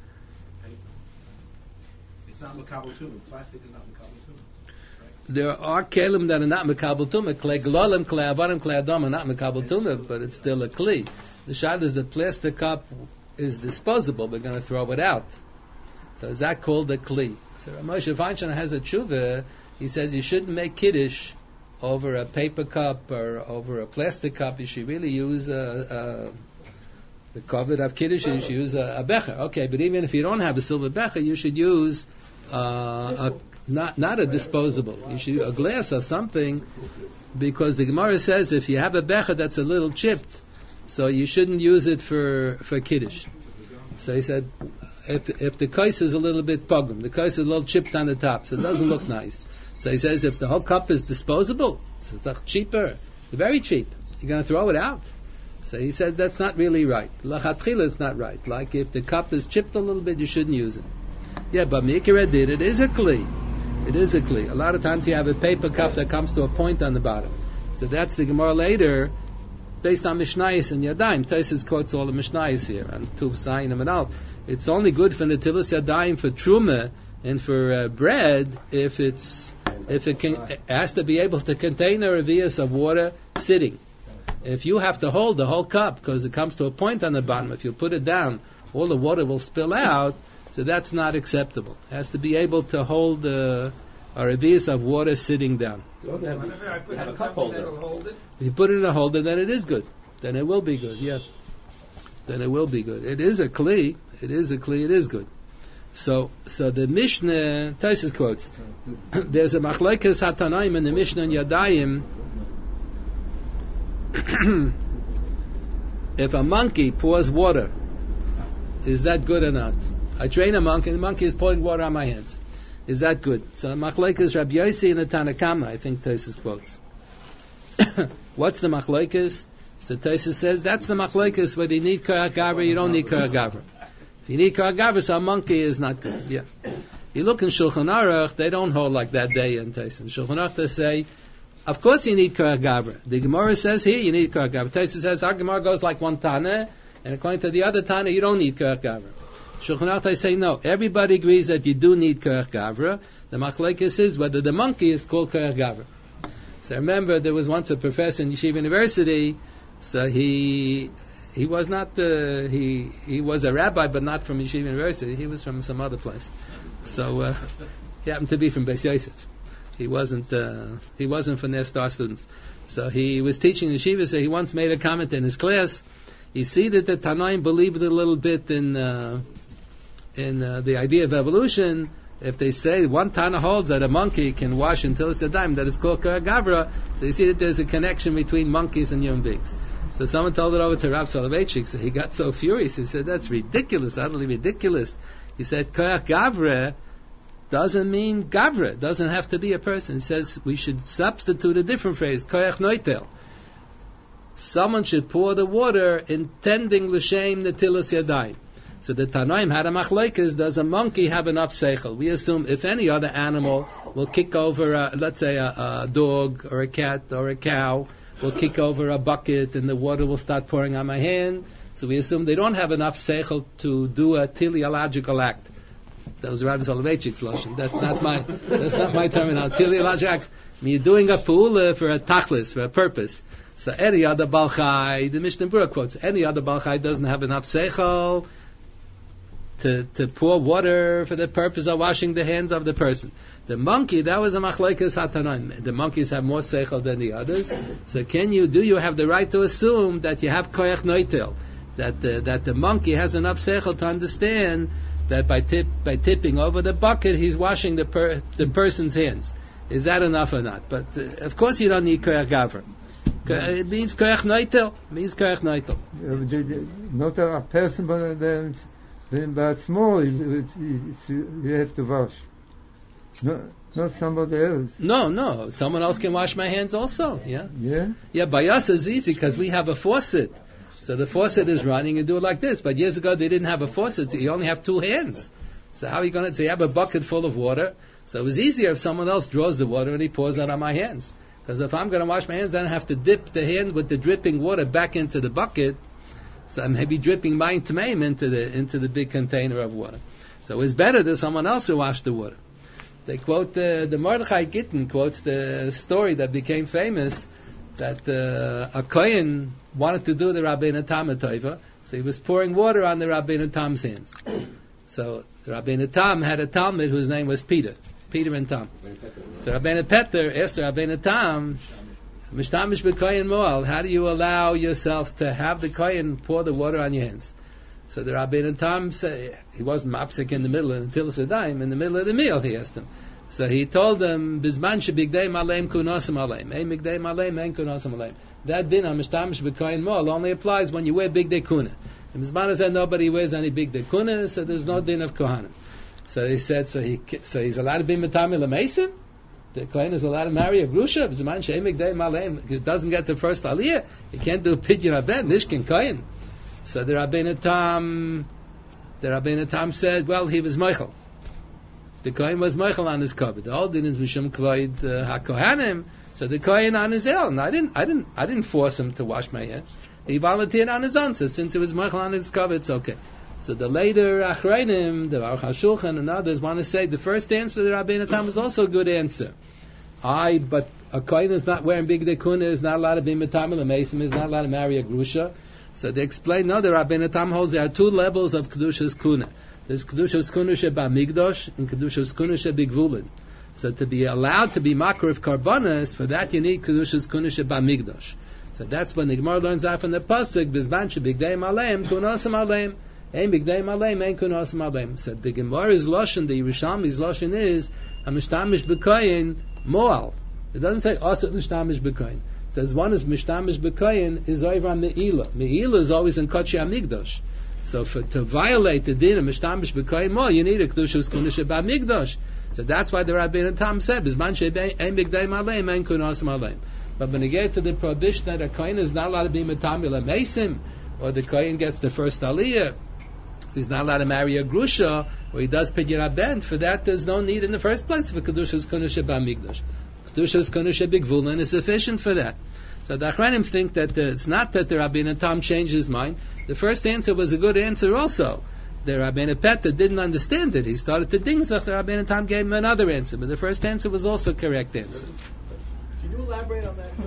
It's not makabel tumah. Plastic is not makabel tumah. Right? There are kelim that are not makabel tumah. Klei glolim, klei avarim, klei adam are not makabel tumah, but it's still a kli. The shaila is the plastic cup is disposable. We're going to throw it out. So is that called a kli? So Moshe Feinstein has a tshuva. He says you shouldn't make kiddush over a paper cup or over a plastic cup. You should really use the cover of kiddush. You should use a becher. Okay, but even if you don't have a silver becher, you should use not a disposable. You should use a glass or something, because the Gemara says if you have a becher that's a little chipped, so you shouldn't use it for kiddush. So he said if the kais is a little bit pogum, the kais is a little chipped on the top, so it doesn't look nice. So he says if the whole cup is disposable, so it's cheaper, very cheap, you're going to throw it out. So he said that's not really right. Lachatchila is not right. Like if the cup is chipped a little bit, you shouldn't use it. Yeah, but Mikra did, it is a kli. It is a kli. A lot of times you have a paper cup that comes to a point on the bottom. So that's the Gemara later, based on Mishnayos and Yadayim. Taisus quotes all the Mishnayos here, and Tuv Zayin and Al. It's only good for Netilas Yadayim for Truma and for bread if it has to be able to contain a revius of water sitting. If you have to hold the whole cup because it comes to a point on the bottom, if you put it down, all the water will spill out. So that's not acceptable. It has to be able to hold a revius of water sitting down. Have a cup holder. If you put it in a holder, then it is good. Then it will be good. Yeah. Then it will be good. It is a kli. It is a kli. It is good. So the Mishnah, Taisus quotes, there's a machlokes hatanaim in the Mishnah and Yadayim. If a monkey pours water, is that good or not? I train a monkey, and the monkey is pouring water on my hands. Is that good? So machlokes Rabbi Yossi and the Tanakama, I think Taisus quotes. What's the machlokes? So Taisus says that's the machlokes whether you need koach gavra, you don't need koach gavra. If you need koach gavra, so a monkey is not good. Yeah. You look in Shulchan Aruch, they don't hold like that day in Taisin. Shulchan Aruch, they say, of course you need Koyach Gavra. The Gemara says here, you need Koyach Gavra. Taisin says, our Gemara goes like one Tana, and according to the other Tana, you don't need Koyach Gavra. Shulchan Aruch, they say, no, everybody agrees that you do need Koyach Gavra. The Machlekes is whether the monkey is called Koyach Gavra. So I remember there was once a professor in Yeshiva University, so he was not he was a rabbi, but not from Yeshiva University. He was from some other place. So he happened to be from Beis Yosef. He wasn't from their star students. So he was teaching Yeshiva. So he once made a comment in his class. You see that the Tanaim believed a little bit in the idea of evolution. If they say one Tana holds that a monkey can wash until it's a dime, that it's called Koyach Gavra, so you see that there's a connection between monkeys and human beings. So someone told it over to Rav Soloveitchik, so he got so furious. He said, that's ridiculous, utterly ridiculous. He said, Koyach Gavra doesn't mean Gavra, it doesn't have to be a person. He says we should substitute a different phrase, Koyach Noitel. Someone should pour the water intending l'shem netilas yadayim. So the Tanaim had a machlekes, does a monkey have enough seichel? We assume if any other animal will kick over, let's say a dog or a cat or a cow, will kick over a bucket and the water will start pouring on my hand. So we assume they don't have enough seichel to do a teleological act. That was Rabbi Soloveitchik's lashon. That's not my terminology. Teleological act. I mean, you're doing a pa'ula for a tachlis, for a purpose. So any other balchai, the Mishnah Berurah quotes, any other balchai doesn't have enough seichel to pour water for the purpose of washing the hands of the person. The monkey, that was a machlekes hatanaim. The monkeys have more seichel than the others. So do you have the right to assume that you have koyach noitel, that the monkey has enough seichel to understand that by tipping over the bucket, he's washing the person's hands. Is that enough or not? But of course you don't need koyach gavra. It means koyach noitel. Not a person, but small, you have to wash. Not somebody else. No. Someone else can wash my hands also. Yeah. Yeah. By us it's easy because we have a faucet. So the faucet is running and do it like this. But years ago they didn't have a faucet. You only have two hands. So how are you going to? So you have a bucket full of water. So it was easier if someone else draws the water and he pours it on my hands. Because if I'm going to wash my hands, then I have to dip the hand with the dripping water back into the bucket. So I may be dripping mine tmeim into the big container of water. So it's better that someone else who washed the water. They quote the Mordechai Gittin quotes the story that became famous that a Kohen wanted to do the Rabbeinu Tam Tova, so he was pouring water on the Rabbeinu Tam's hands. So the Rabbeinu Tam had a Talmud whose name was Peter and Tam. So Rabbeinu Peter asked the Rabbeinu Tam, Mishtamish b'koyin moal, how do you allow yourself to have the koyin pour the water on your hands? So the Rabbeinu Tam said, he wasn't mapsik in the middle until Sedayim, in the middle of the meal he asked him. So he told them, Bizman shebigdei malem kunosim aleim, ein migdei malem ein kunosim aleim. That din on Mishtamish b'koyin moal only applies when you wear bigdei kuna. And Bizman said nobody wears any bigdei kuna, so there's no din of kohanim. So they said, so he's allowed to be metamil mason. The Kohen is allowed to marry a grusha. It doesn't get the first aliyah. You can't do pidyon abed, nishkin Kohen. So the Rabbeinu Tam said, well, he was Michael. The Kohen was Michael on his cover. The whole din is mishum kloid hakohanim. So the Kohen on his own. I didn't force him to wash my hands. He volunteered on his own. So since it was Michael on his cover, it's okay. So the later Achreinim, the Aruch HaShulchan and others want to say the first answer to the Rabbeinu Tam is also a good answer. But a Kohen is not wearing bigdei kuna, is not allowed to be metamil mason, is not allowed to marry a grusha. So they explain, no, the Rabbeinu Tam holds there are two levels of Kedushas kuna. There's Kedushas kuna shebamigdosh and Kedushas kuna shebigvulin. So to be allowed to be makar of karbanas, for that you need Kedushas kuna shebamigdosh. So that's when the Gemara learns out from the pasuk, Bizban shebigdei malem kunosim alem. Ein bigdei malem, ein kunosim alem. So the Gemara's lashon, the Yerushalmi's lashon is Mishtamish b'koyin moal. It doesn't say asat mishtamish b'koyin. It says one is mishtamish b'koyin is over on me'ila. Me'ila is always in Kodesh HaMikdash. So to violate the din of mishtamish b'koyin moal, you need a kedushas kunisha b'mikdash. So that's why the Rabbeinu Tam said, "Bizman she'ein bigdei malem, ein kunosim alem." But when you get to the prohibition that a kohen is not allowed to be metamil mesim, or the kohen gets the first aliyah, He's not allowed to marry a grusha, or he does pidyon haben. For that, there's no need in the first place for kedushas konusha b'mikdash. Kedushas konusha b'gvulin is sufficient for that. So the Achranim think that it's not that the Rabbeinu Tam changed his mind. The first answer was a good answer also. The Rabbeinu Peta didn't understand it. He started to dingzach. The Rabbeinu Tam gave him another answer, but the first answer was also correct answer. Can you elaborate on that?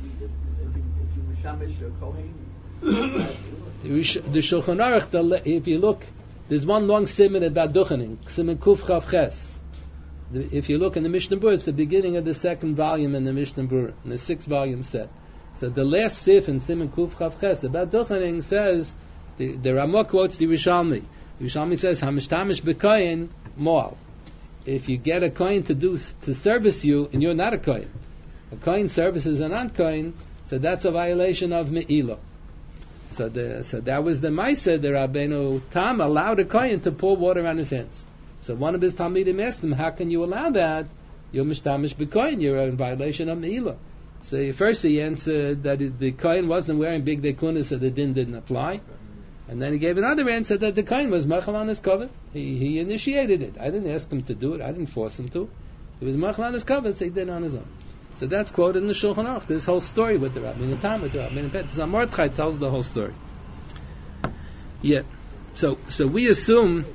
If you mishamish a kohen. The Shulchan Aruch, if you look, there's one long siman about duchening, siman kuf chav ches. If you look in the Mishnah Berurah, it's the beginning of the second volume in the Mishnah Berurah, in the 6-volume set. So the last sif in siman kuf chav ches about duchening says, the Ramah quotes the Rishalmi. The Rishalmi says, "Hamishtamish b'koyin moal." If you get a kohen to service you, and you're not a kohen, a kohen services a non-kohen, so that's a violation of me'ilah. So that was the Maaseh. The Rabbeinu Tam allowed a kohen to pour water on his hands. So one of his talmidim asked him, "How can you allow that? You're mishtamish b'kohen. You're in violation of me'ilah." So first he answered that the kohen wasn't wearing big dekuna, so the din didn't apply. And then he gave another answer that the kohen was machal on his covet. He initiated it. I didn't ask him to do it. I didn't force him to. He was machal on his covet, so he did it on his own. So that's quoted in the Shulchan Aruch. This whole story with the Rabbeinu Tam, with the Rabbeinu Pet. Zamordchai tells the whole story. Yeah. So we assume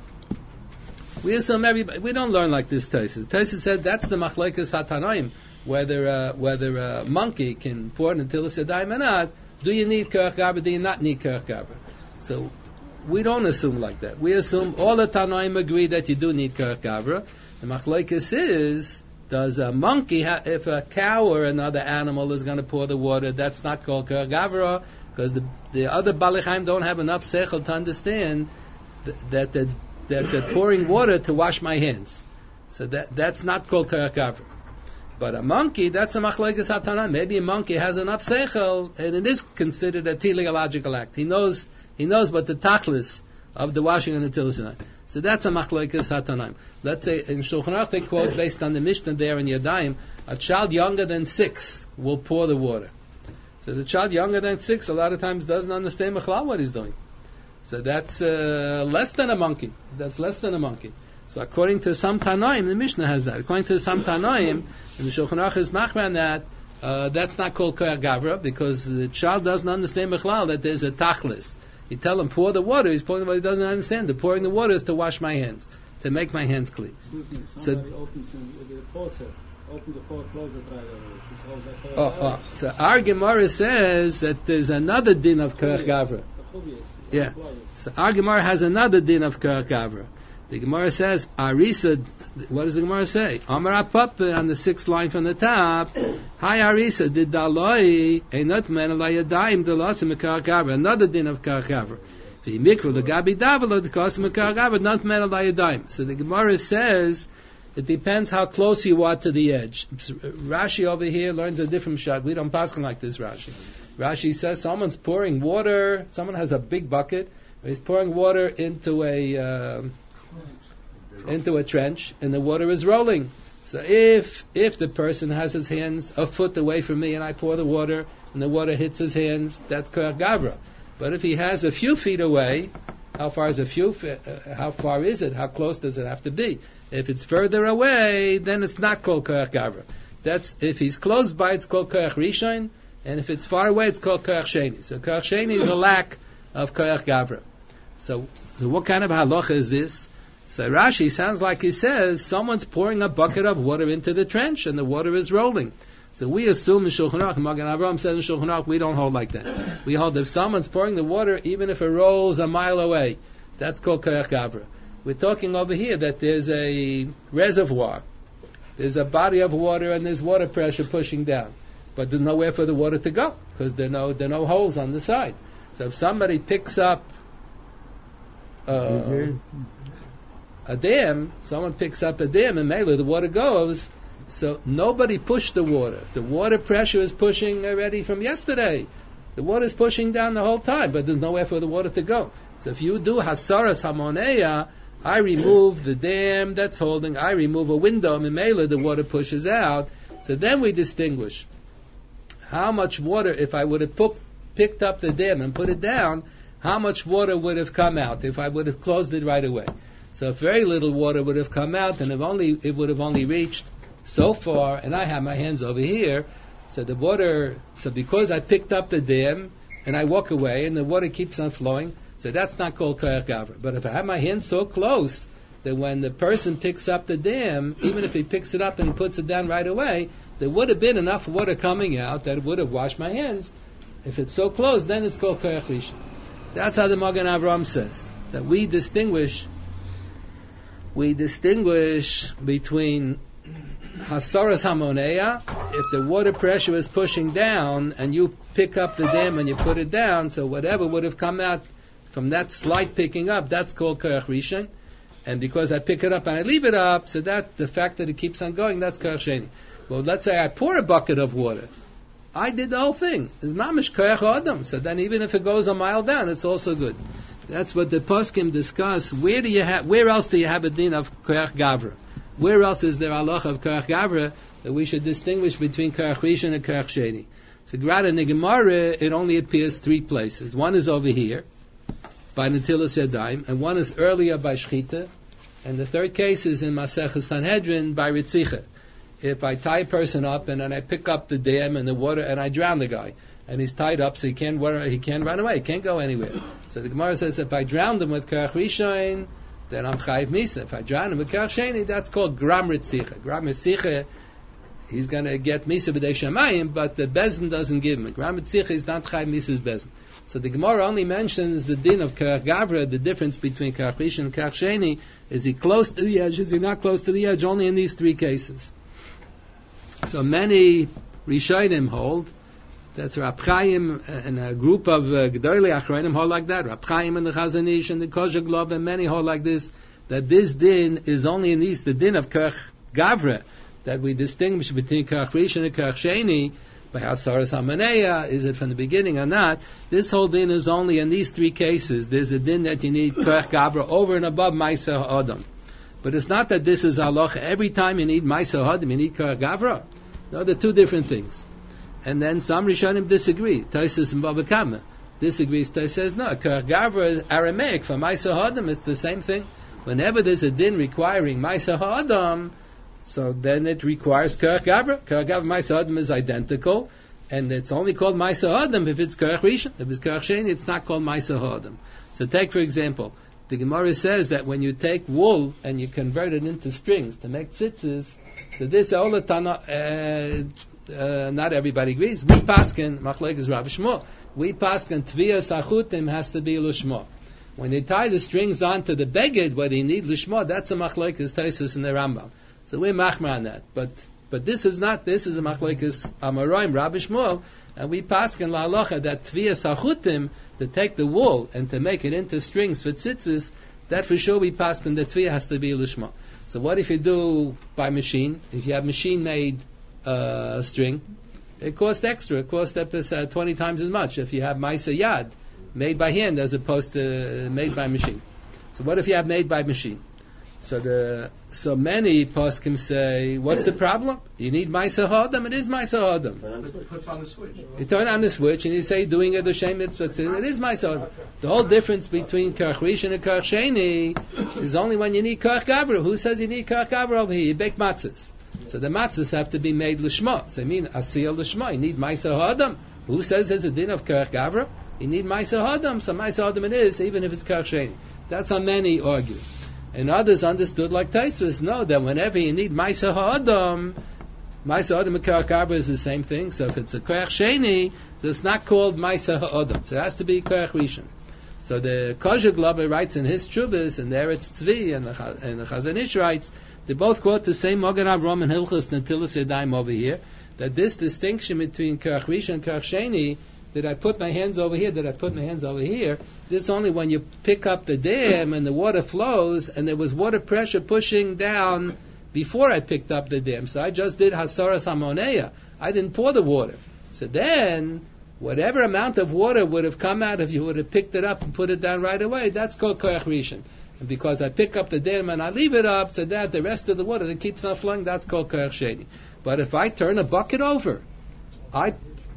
everybody. We don't learn like this. Tosfos. Tosfos said that's the machlekes hatanoim. Whether a monkey can pour it until it's a daim or not. Do you need kerach gabra? Do you not need kerach gabra? So we don't assume like that. We assume all the tanoim agree that you do need kerach gabra. The machlekes is, does a monkey, if a cow or another animal is going to pour the water, that's not called kerach gavra, because the other Balei Chaim don't have enough seichel to understand that they're pouring water to wash my hands. So that's not called kerach gavra. But a monkey, that's a machlekes hatana. Maybe a monkey has enough seichel, and it is considered a teleological act. He knows what the tachlis of the washing and the tilis. So that's a machlekes hatanaim. Let's say in Shulchan Aruch they quote based on the Mishnah there in Yadayim, a child younger than 6 will pour the water. So the child younger than 6 a lot of times doesn't understand machlal what he's doing. So that's less than a monkey. That's less than a monkey. So according to some Tanoim, the Mishnah has that. According to some Tanoim, and the Shulchan Aruch is machman that that's not called kerach gavra because the child doesn't understand machlal that there's a tachlis. You tell him pour the water, he's pouring the water, he doesn't understand. The pouring the water is to wash my hands, to make my hands clean. Somebody opens the faucet, open the faucet, close it. So our Gemara says that there's another din of kerach gavra. Yeah. So our Gemara has another din of kerach gavra. The Gemara says, Arisa, what does the Gemara say? Amar Apapa on the 6th line from the top. Hi Arisa, did daloi einot men alayadayim delasim kerach gavra. Another din of kerach gavra. The mikro the gabi davalo the kasim kerach gavra not men alayadayim. So the Gemara says it depends how close you are to the edge. Rashi over here learns a different shot. We don't pass like this. Rashi says someone's pouring water. Someone has a big bucket. He's pouring water into a trench, and the water is rolling. So if the person has his hands a foot away from me, and I pour the water, and the water hits his hands, that's kerach gavra. But if he has a few feet away, how far is how far is it? How close does it have to be? If it's further away, then it's not called kerach gavra. That's if he's close by, it's called kerach rishon, and if it's far away, it's called kerach sheni. So kerach sheni is a lack of kerach gavra. So what kind of halacha is this? So Rashi sounds like he says someone's pouring a bucket of water into the trench and the water is rolling. So we assume in Shulchan Aruch, Magen Avraham says in Shulchan Aruch, we don't hold like that. We hold if someone's pouring the water, even if it rolls a mile away, that's called kerach gavra. We're talking over here that there's a reservoir, there's a body of water, and there's water pressure pushing down, but there's nowhere for the water to go because there are no holes on the side. So if somebody picks up a dam, someone picks up a dam and maybe the water goes, so nobody pushed the water. The water pressure is pushing already from yesterday. The water is pushing down the whole time, but there's nowhere for the water to go. So if you do hasaras hamoneya, I remove the dam that's holding, I remove a window, and maybe the water pushes out. So then we distinguish how much water, if I would have picked up the dam and put it down, how much water would have come out if I would have closed it right away. So if very little water would have come out, and it would have only reached so far, and I have my hands over here, so the water, so because I picked up the dam, and I walk away, and the water keeps on flowing, so that's not called koach gavra. But if I have my hands so close that when the person picks up the dam, even if he picks it up and puts it down right away, there would have been enough water coming out that it would have washed my hands. If it's so close, then it's called koach rishon. That's how the Magen Avraham says, that we distinguish between Hasaras Hamoneya, if the water pressure is pushing down and you pick up the dam and you put it down, so whatever would have come out from that slight picking up, that's called Koach Rishon. And because I pick it up and I leave it up, so that the fact that it keeps on going, that's Koach Sheni. Well, let's say I pour a bucket of water. I did the whole thing. It's mamish Koach Adam. So then even if it goes a mile down, it's also good. That's what the poskim discuss. Where else do you have a din of Koach Gavra? Where else is there halacha of Koach Gavra that we should distinguish between Koach Rishon and Koach Sheni? So Grad in the Gemara, it only appears 3 places. One is over here, by Netilas Yadayim, and one is earlier by Shchita, and the third case is in Masechah Sanhedrin by Ritzicha. If I tie a person up and then I pick up the dam and the water and I drown the guy, and he's tied up so he can't run away, he can't go anywhere. So the Gemara says if I drowned him with Koach Rishon, then I'm chayiv misa. If I drown him with Koach Sheni, that's called Gram Ritzicha. Gram Ritzicha, he's going to get misa b'dei shamayim, but the Bezdin doesn't give him. Gram Ritzicha is not chayiv misa's Bezdin. So the Gemara only mentions the din of Koach Gavra. The difference between Koach Rishon and Koach Sheni, is he close to the edge, is he not close to the edge, only in these 3 cases. So many Rishonim hold, that's Rab Chaim and a group of Gedolei Achronim hold like that. Rab Chaim and the Chazon Ish and the Kozheglov and many hold like this, that this din is only in these, the din of Koach Gavra, that we distinguish between Koach Rishon and Koach Sheni, by Hasaras Hamoneya, is it from the beginning or not? This whole din is only in these 3 cases. There's a din that you need Koach Gavra over and above Ma'aseh Ha'adam. But it's not that this is halacha. Every time you need Ma'aseh Ha'adam, you need Koach Gavra. No, they're 2 different things. And then some Rishonim disagree. Taisus and Baba Kama disagrees. Taisus says, no, Koach Gavra is Aramaic. For Ma'aseh Ha'adam, it's the same thing. Whenever there's a din requiring Ma'aseh Ha'adam, so then it requires Koach Gavra. Koach Gavra Ma'aseh Ha'adam is identical, and it's only called Ma'aseh Ha'adam if it's Koach Rishon. If it's Koach Sheni, it's not called Ma'aseh Ha'adam. So take, for example, the Gemara says that when you take wool and you convert it into strings to make tzitzis, so this not everybody agrees. We paskin, Machlekes Rav Shmuel, we paskin Tviyas Achutim has to be Lishma. When they tie the strings onto the beged, where they need Lishma, that's a Machlekes Taisus in the Rambam. So we're machmer on that. But this is not, this is a Machlekes Amoraim, Rav Shmuel, and we paskin la halacha that Tviyas Achutim, to take the wool and to make it into strings for tzitzis, that for sure we paskin the Tviyah has to be Lishma. So what if you do by machine? If you have machine-made string, it costs extra. It costs 20 times as much if you have Ma'aseh Yad, made by hand, as opposed to made by machine. So what if you have made by machine? So many poskim say, what's the problem? You need Ma'aseh Ha'adam. It is Ma'aseh Ha'adam. It puts on the switch. You turn on the switch and you say, doing it the same mitzvah. It is Ma'aseh Ha'adam. The whole difference between Koach Rishon and Koach Sheni is only when you need Koach Gavra. Who says you need Koach Gavra over here? You bake matzahs. So the matzahs have to be made l'shma. So I mean, asiyah l'shma. You need Ma'aseh Ha'adam. Who says there's a din of Koach Gavra? You need Ma'aseh Ha'adam. So Ma'aseh Ha'adam it is, even if it's Koach Sheni. That's how many argue. And others understood like Taisus, no, that whenever you need Ma'aseh Ha'adam, Ma'aseh Ha'adam and Koach Gavra is the same thing. So if it's a Koach Sheni, so it's not called Ma'aseh Ha'adam. So it has to be Koach Rishon. So the Kozheglov writes in his Chuvas, and there it's Tzvi, and the Chazon Ish writes, they both quote the same Magen Avraham and Hilchos Netilas Yadayim over here, that this distinction between Koach Rishon and Koach Sheni, did I put my hands over here, did I put my hands over here, this is only when you pick up the dam and the water flows, and there was water pressure pushing down before I picked up the dam. So I just did Hasaras Hamoneya. I didn't pour the water. So then, whatever amount of water would have come out if you would have picked it up and put it down right away, that's called Koach Rishon. And because I pick up the dam and I leave it up, so that the rest of the water that keeps on flowing, that's called Koach Sheni. But if I turn a bucket over, I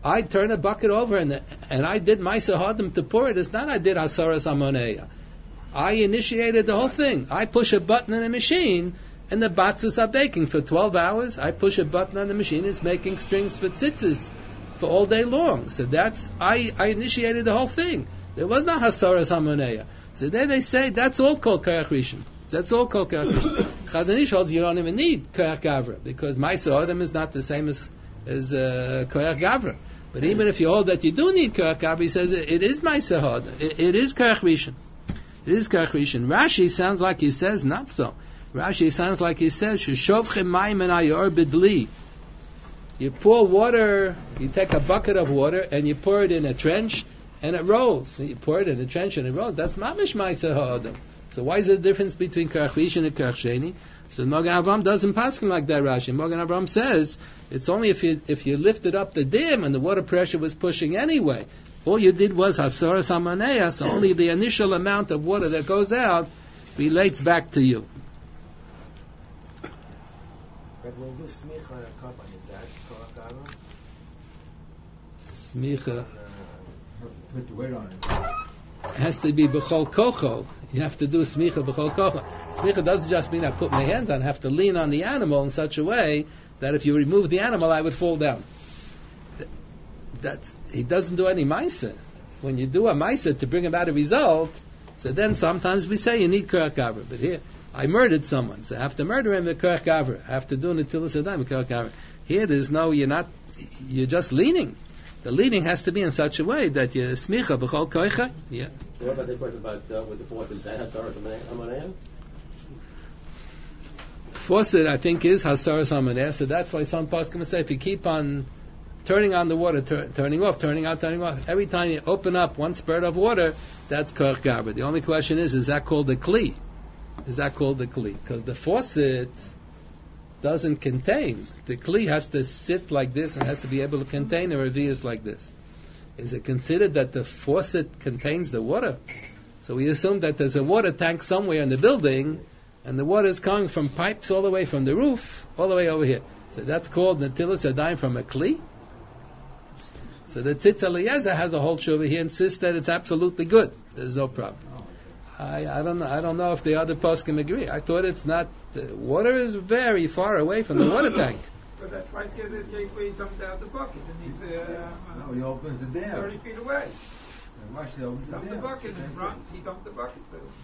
I turn a bucket over and I did Ma'aser Hadam to pour it. It's not I did Hasaras Hamoneya. I initiated the whole thing. I push a button in a machine and the batzes are baking for 12 hours. I push a button on the machine, it's making strings for tzitzis for all day long. So that's, I initiated the whole thing. There was no Hasaras Hamoneya. So there they say, that's all called Koyach Rishon. That's all called Koyach Rishon. Chazon Ish holds you don't even need Koyach Gavra, because Ma'aser Adam is not the same as Koyach Gavra. But even if you hold that you do need Koyach Gavra, he says it is Ma'aser Adam. It is Koyach Rishon. It is Koyach Rishon. Rashi sounds like he says not so. Rashi sounds like he says, Sheshovchem mayim en ayor bidli. You pour water, you take a bucket of water and you pour it in a trench and it rolls. You pour it in a trench and it rolls. That's mamish ma'aser ha'adam. So why is there a difference between Koyach Rishon and Koyach Sheni? So Magen Avraham doesn't paskin like that, Rashi. Magen Avraham says it's only if you lifted up the dam and the water pressure was pushing anyway. All you did was Hasaras Hamoneya, so only the initial amount of water that goes out relates back to you. But when you do smicha on a cup, is that Koyach Smicha. Put the weight on it. It has to be b'chol kocho. You have to do smicha b'chol kocho. Smicha doesn't just mean I put my hands on. I have to lean on the animal in such a way that if you remove the animal, I would fall down. He doesn't do any ma'aser. When you do a ma'aser to bring about a result, so then sometimes we say you need Koyach Gavra. But here, I murdered someone, so I have to murder him with Koyach Gavra. I have to do Netilas Yadayim with Koyach Gavra. Here there's no, you're just leaning. The leaning has to be in such a way that you smicha b'chol koicha. Yeah. What about the question about with the force and Hasaras Hamoneya? Faucet, I think, is Hasaras Hamoneya, so that's why some poskim say if you keep on turning on the water, turning off, turning out, turning off, every time you open up one spurt of water, that's Koyach Gavra. The only question is that called a kli? Is that called a kli? Because the faucet doesn't contain. The kli has to sit like this and has to be able to contain a revius like this. Is it considered that the faucet contains the water? So we assume that there's a water tank somewhere in the building and the water is coming from pipes all the way from the roof, all the way over here. So that's called Netilas Yadayim from a kli. So the Tzitz Eliezer has a whole tshuva. He insists that it's absolutely good. There's no problem. I don't know if the other poskim agree. I thought it's not. The water is very far away from the water tank. But that's like this case where he dumped out the bucket and he's no, he opens the dam 30 feet away. He opens Dumped the bucket and runs. He dumped the bucket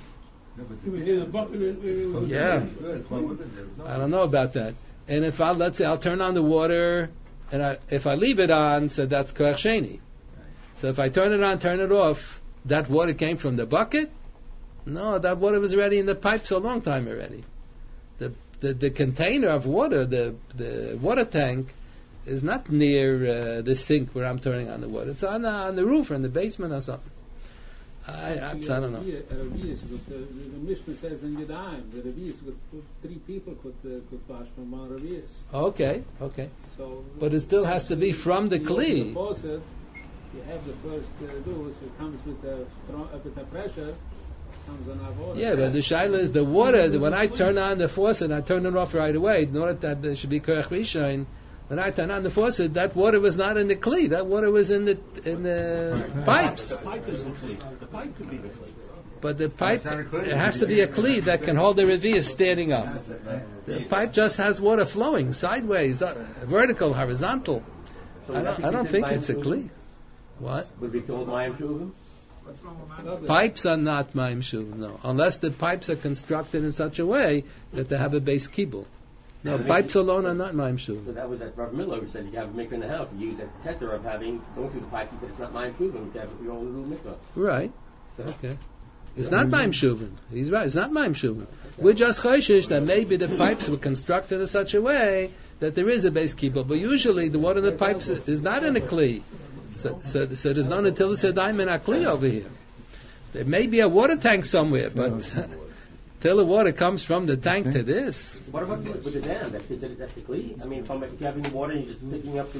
too. Yeah. I don't know about that. And if let's say I'll turn on the water and if I leave it on, so that's Koyach Sheni. So if I turn it on, turn it off, that water came from the bucket? No, that water was already in the pipes a long time already. The container of water, the water tank, is not near the sink where I'm turning on the water. It's on the roof or in the basement or something. I don't know. The Mishnah says in Yadayim, the Revius, 3 people could wash from one Revius. Okay. So, but it still has to be from the kli. The faucet, you have the first do, so it comes with the pressure. Yeah, but the shaila is the water. When I turn on the faucet, I turn it off right away. In order that there should be Koyach Rishon, when I turn on the faucet, that water was not in the kli. That water was in the pipes. The pipe is the kli. The pipe could be the kli. But the pipe, it has to be a kli that can hold the revius standing up. The pipe just has water flowing sideways, vertical, horizontal. I don't think it's a kli. What? Would be called Mayim Shuvim? Pipes are not Mayim Shuvim, no. Unless the pipes are constructed in such a way that they have a base kibble. No, pipes alone are not Mayim Shuvim. So that was that Rav Miller who said you have a mikvah in the house. You use that tether of going through the pipe. He said it's not Mayim Shuvim. You have your own little mikvah. Right. Okay. It's not Mayim Shuvim. He's right. It's not Mayim Shuvim. We're just choshish that maybe the pipes were constructed in such a way that there is a base kibble. But usually the water in the pipes is not in a kli. So there's no Netilas Yadayim in a kli over here. There may be a water tank somewhere, but till the water comes from the tank to this. What about with the dam? That's the kli? I mean, if you have any water and you're just picking up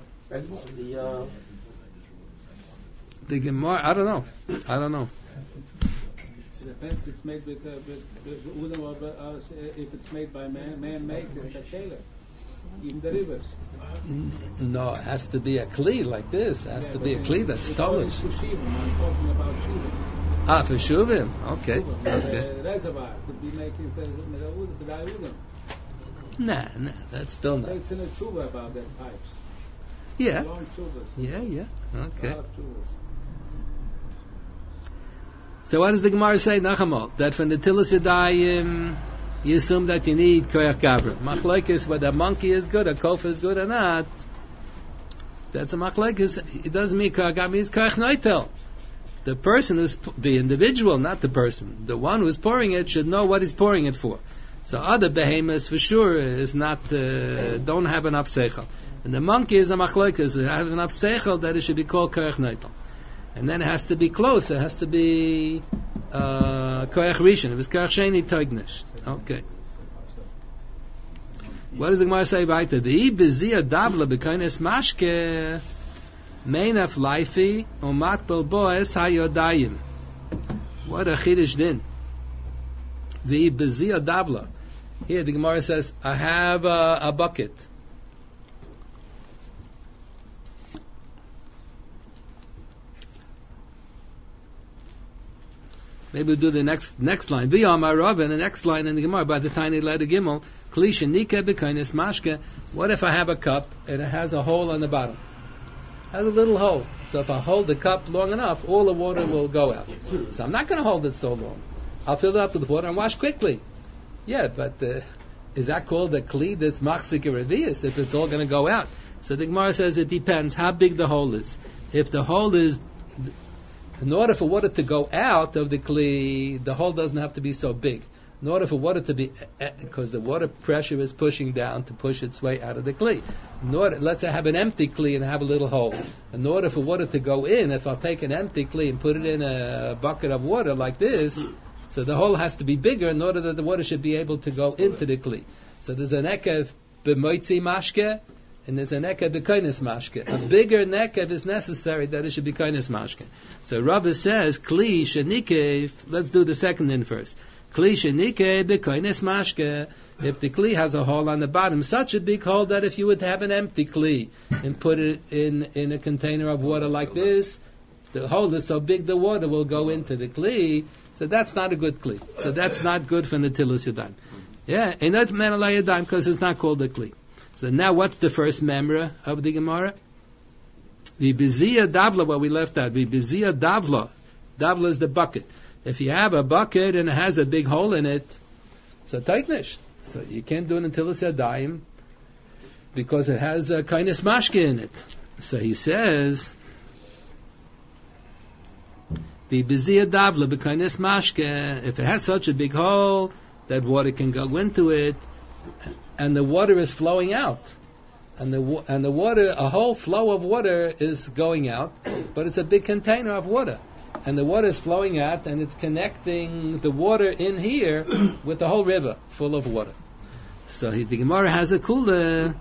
the Gemara, I don't know. It depends. It's made with if it's made by man-made, it's a shaler. in the rivers. No, it has to be a kli like this. It has to be a kli that's tolish. I'm talking about Shivim. Ah, for shuvim. Okay. The reservoir could be making the Nah, that's still not. It's in a tshuva about that pipes. Yeah. Long tshuvas. Yeah. Okay. A lot of tshuvas. So what does the Gemara say, Nachamol? That from the Tilas Yadayim, you assume that you need Koyach Gavra. Machlekes, whether a monkey is good, a kofa is good or not, that's a machlekes. It doesn't mean Koyach Gavra, means Koyach Noitel. The person who's, the individual, not the person, the one who's pouring it should know what he's pouring it for. So other behemoths for sure is not, don't have enough seichel. And the monkey is a machlekes, they have enough seichel that it should be called Koyach Noitel. And then it has to be close. It has to be koyach rishon. It was koyach sheni toignish. Okay. What does the Gemara say about it? The bezia davla b'koines mashke meinaf leifi umat belboes hayodayim. What a chiddush din. The bezia davla. Here the Gemara says, I have a bucket. Maybe we'll do the next line. V'yamar and the next line in the Gemara by the tiny letter Gimel. Klisha nika b'kainis mashke. What if I have a cup and it has a hole on the bottom? It has a little hole. So if I hold the cup long enough, all the water will go out. So I'm not going to hold it so long. I'll fill it up with water and wash quickly. Yeah, but is that called a kli that's machzik revius if it's all going to go out? So the Gemara says it depends how big the hole is. If the hole is, in order for water to go out of the kli, the hole doesn't have to be so big. In order for water to be, because the water pressure is pushing down to push its way out of the kli. Let's say I have an empty kli and I have a little hole. In order for water to go in, if I'll take an empty kli and put it in a bucket of water like this, so the hole has to be bigger in order that the water should be able to go into the kli. So there's an ekev b'moitzi mashke, and there's an nekev b'koines mashke. A bigger nekev is necessary that it should be koines mashke. So Rabbi says, kli shenikev, let's do the second in first. Kli shenikev b'koines mashke. If the kli has a hole on the bottom, such a big hole that if you would have an empty kli and put it in a container of water like this, the hole is so big the water will go into the kli, so that's not a good kli. So that's not good for Natilus Yadayim. Yeah, and not Menalai Yadayim because it's not called a kli. So now what's the first memra of the Gemara? The Bizia Davla, what we left out. The Bizia Davla. Davla is the bucket. If you have a bucket and it has a big hole in it, so taitnish. So you can't do it until it's a daim because it has a kindness mashke in it. So he says, the Bizia Davla, the kindness mashke, if it has such a big hole that water can go into it, and the water is flowing out, and the water, a whole flow of water is going out, but it's a big container of water, and the water is flowing out, and it's connecting the water in here with the whole river full of water. So the Gemara has a kula.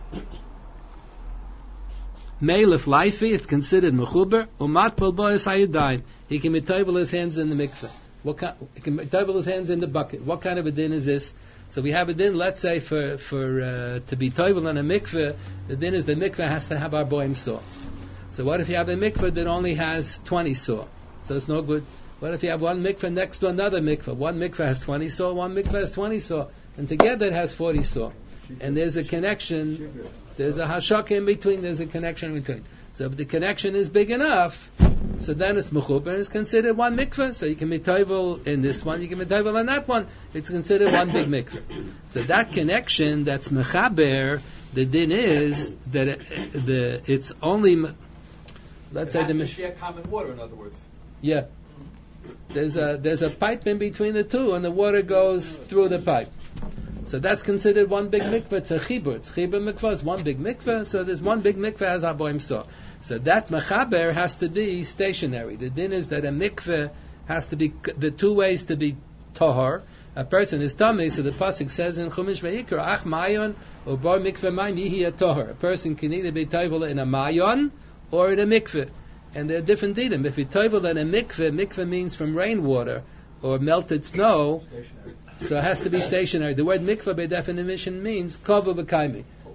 Meilef Laifi, it's considered mechuber. Umat Balbois Hayudayim. He can mitovel his hands in the mikveh. He can mitovel his hands in the bucket. What kind of a din is this? So we have a din, let's say, for to be toivel in a mikveh, the din is the mikveh has to have arboim saw. So what if you have a mikveh that only has 20 saw? So it's no good. What if you have one mikveh next to another mikveh? One mikveh has 20 saw, one mikveh has 20 saw, and together it has 40 saw. And there's a connection, there's a hashak in between, there's a connection in between. So if the connection is big enough, so then it's mechuber and it's considered one mikveh. So you can be toivel in this one, you can be toivel in that one. It's considered one big mikveh. So that connection, that's mechaber. The din is that it's only, let's say to share common water. In other words, yeah. There's a pipe in between the two, and the water goes through the pipe. So that's considered one big mikveh. It's a chibur. It's chibur mikveh. It's one big mikveh. So there's one big mikveh as aboim saw. So that mechaber has to be stationary. The din is that a mikveh has to be the two ways to be tahor. A person is tummy. So the pasuk says in Chumash Vayikra, ach mayon or bar mikveh mayim yihi tahor. A person can either be toivel in a mayon or in a mikveh, and there are different dinim. If you toivel in a mikveh means from rainwater or melted snow. So it has to be stationary. The word mikveh by definition means kovu b'kaimi.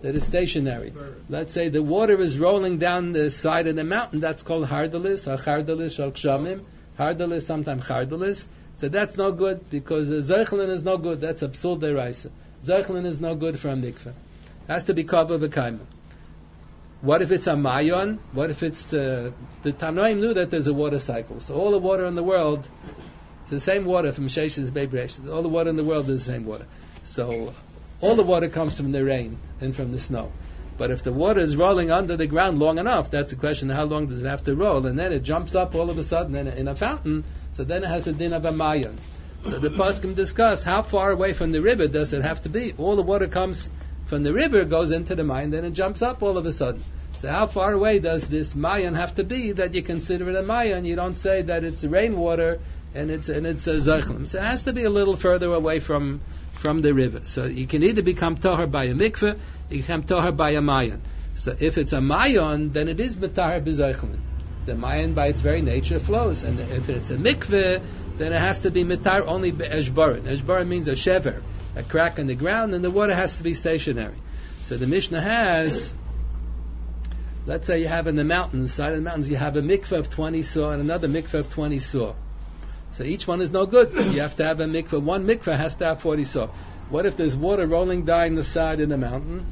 that is stationary. Let's say the water is rolling down the side of the mountain. That's called hardalis, or chardalis, or kshamim. Hardalis, sometimes chardalis. So that's no good because zeichlin is no good. That's a psul deraisa. Zeichlin is no good for a mikveh. Has to be covered with kaima. What if it's a mayon? What if it's the Tanoim knew that there's a water cycle. So all the water in the world, it's the same water from Sheshes Beibresh. All the water in the world is the same water. So all the water comes from the rain and from the snow. But if the water is rolling under the ground long enough, that's the question, how long does it have to roll? And then it jumps up all of a sudden in a fountain, so then it has a din of a mayon. So the poskim discuss how far away from the river does it have to be. All the water comes from the river, goes into the mayon, then it jumps up all of a sudden. So how far away does this mayon have to be that you consider it a mayon? You don't say that it's rainwater and it's a zeichlim. So it has to be a little further away from the river. So you can either become tohar by a mikveh, you can become tohar by a mayon. So if it's a mayon, then it is betahar b'zeichlim. The mayon by its very nature flows. And if it's a mikveh, then it has to be mitar only be'eshbarin. Eshbarin means a shever, a crack in the ground, and the water has to be stationary. So the Mishnah has, let's say you have in the mountains, side of the mountains, you have a mikveh of 20 saw and another mikveh of 20 saw. So each one is no good. You have to have a mikveh. One mikveh has to have 40 saw. What if there's water rolling down the side of the mountain?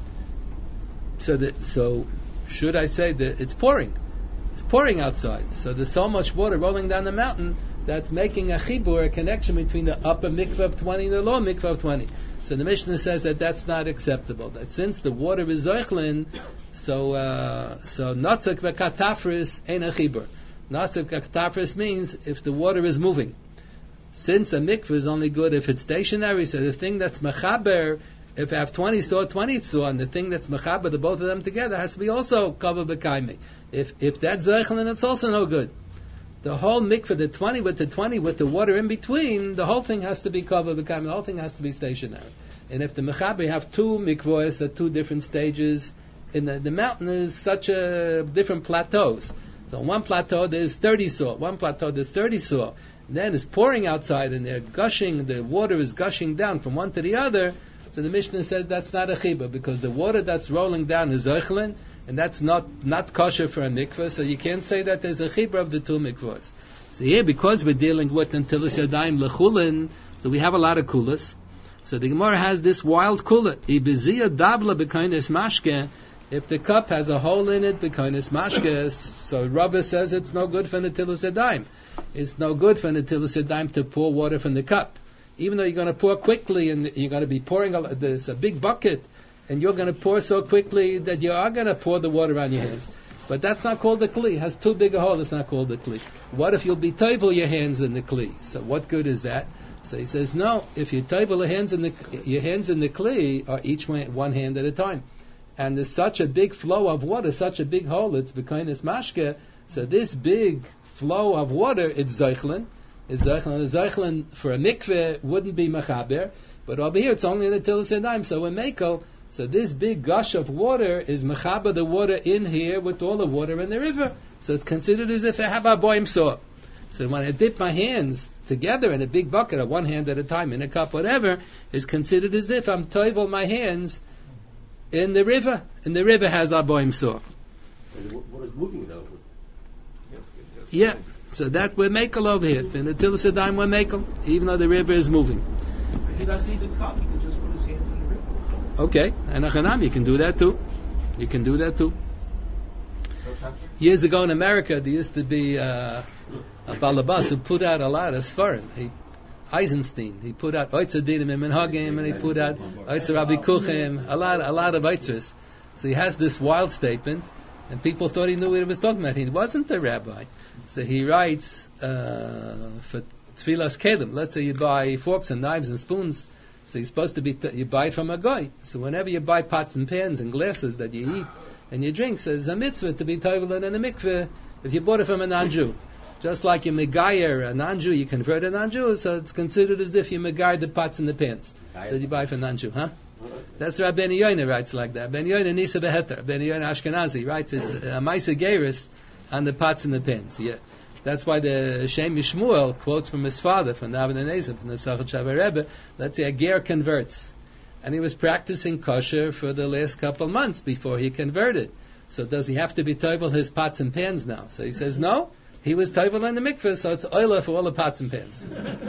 So should I say that it's pouring? It's pouring outside. So there's so much water rolling down the mountain that's making a chibur, a connection between the upper mikveh of 20 and the lower mikveh of 20. So the Mishnah says that that's not acceptable. That since the water is zeichlin, so natzak v'katafris ain't a chibur. Natzak v'katafris means if the water is moving. Since a mikveh is only good if it's stationary, so the thing that's mechaber, if I have 20 saw, and the thing that's mechaber, the both of them together, has to be also covered b'kaimi. If that's zeichlin, it's also no good. The whole mikveh, the 20 with the water in between, the whole thing has to be covered b'kaimi. The whole thing has to be stationary. And if the mechaber have two mikvahs at two different stages, in the mountain is such a different plateaus. So on one plateau there's 30 saw, one plateau there's 30 saw. Then it's pouring outside and they're gushing, the water is gushing down from one to the other. So the Mishnah says that's not a chibur because the water that's rolling down is zeichlin, and that's not kosher for a mikveh. So you can't say that there's a chibur of the two mikvahs. So here, because we're dealing with untilis yadayim lechulin, so we have a lot of kulas. So the Gemara has this wild kula. Ibiziyah davla b'kainis mashke. If the cup has a hole in it, b'kainis mashke, so Rava says it's no good for netilas yadayim. It's no good for netilas yadayim to pour water from the cup. Even though you're going to pour quickly and you're going to be pouring, there's a big bucket, and you're going to pour so quickly that you are going to pour the water on your hands. But that's not called the kli. It has too big a hole, it's not called the kli. What if you'll be toivel your hands in the kli? So what good is that? So he says, no, if you toivel your hands in the kli, are each one hand at a time. And there's such a big flow of water, such a big hole, it's b'kainis mashke, so this big flow of water, it's zeichlin. It's zeichlin. The zeichlin for a mikveh wouldn't be mechaber, but over here it's only in the tilis yadayim, so in mekel, so this big gush of water is mechaber the water in here with all the water in the river. So it's considered as if I have a boim saw. So when I dip my hands together in a big bucket, or one hand at a time, in a cup, whatever, is considered as if I'm toivel my hands in the river. And the river has a boim saw. What is moving though? Yeah. So that we're makel over here. In the tilis yadayim we're makel, even though the river is moving. He doesn't need the cup. He can just put his hands in the river. Okay, and achanam, you can do that too. You can do that too. Years ago in America, there used to be a balabas who put out a lot of svarim. Eisenstein, he put out Oitzer Dinim and Minhagim, and he put out Oitzer Rabbi Kuchim, a lot of Oitzers. So he has this wild statement, and people thought he knew what he was talking about. He wasn't a rabbi. So he writes for Tfilas Kelim. Let's say you buy forks and knives and spoons. So you're supposed to be you buy it from a guy. So whenever you buy pots and pans and glasses that you eat and you drink, so there's a mitzvah to be toivel in a mikveh if you bought it from a non-Jew. Just like you megayer a non-Jew, you convert a non-Jew, so it's considered as if you megayer the pots and the pans that you buy from non-Jew, huh? That's why Ben Yoina writes like that. Ben Yoina Nisa Beheter, Ben Yoina Ashkenazi writes it's a Maisa Geris on the pots and the pans. Yeah, that's why the Shem Yishmuel quotes from his father, from Navin and Ezim, from the Sachat Shavar Rebbe. Let's say a ger converts, and he was practicing kosher for the last couple months before he converted. So does he have to be toivel his pots and pans now? So he says, no, he was toivel in the mikveh, so it's oila for all the pots and pans.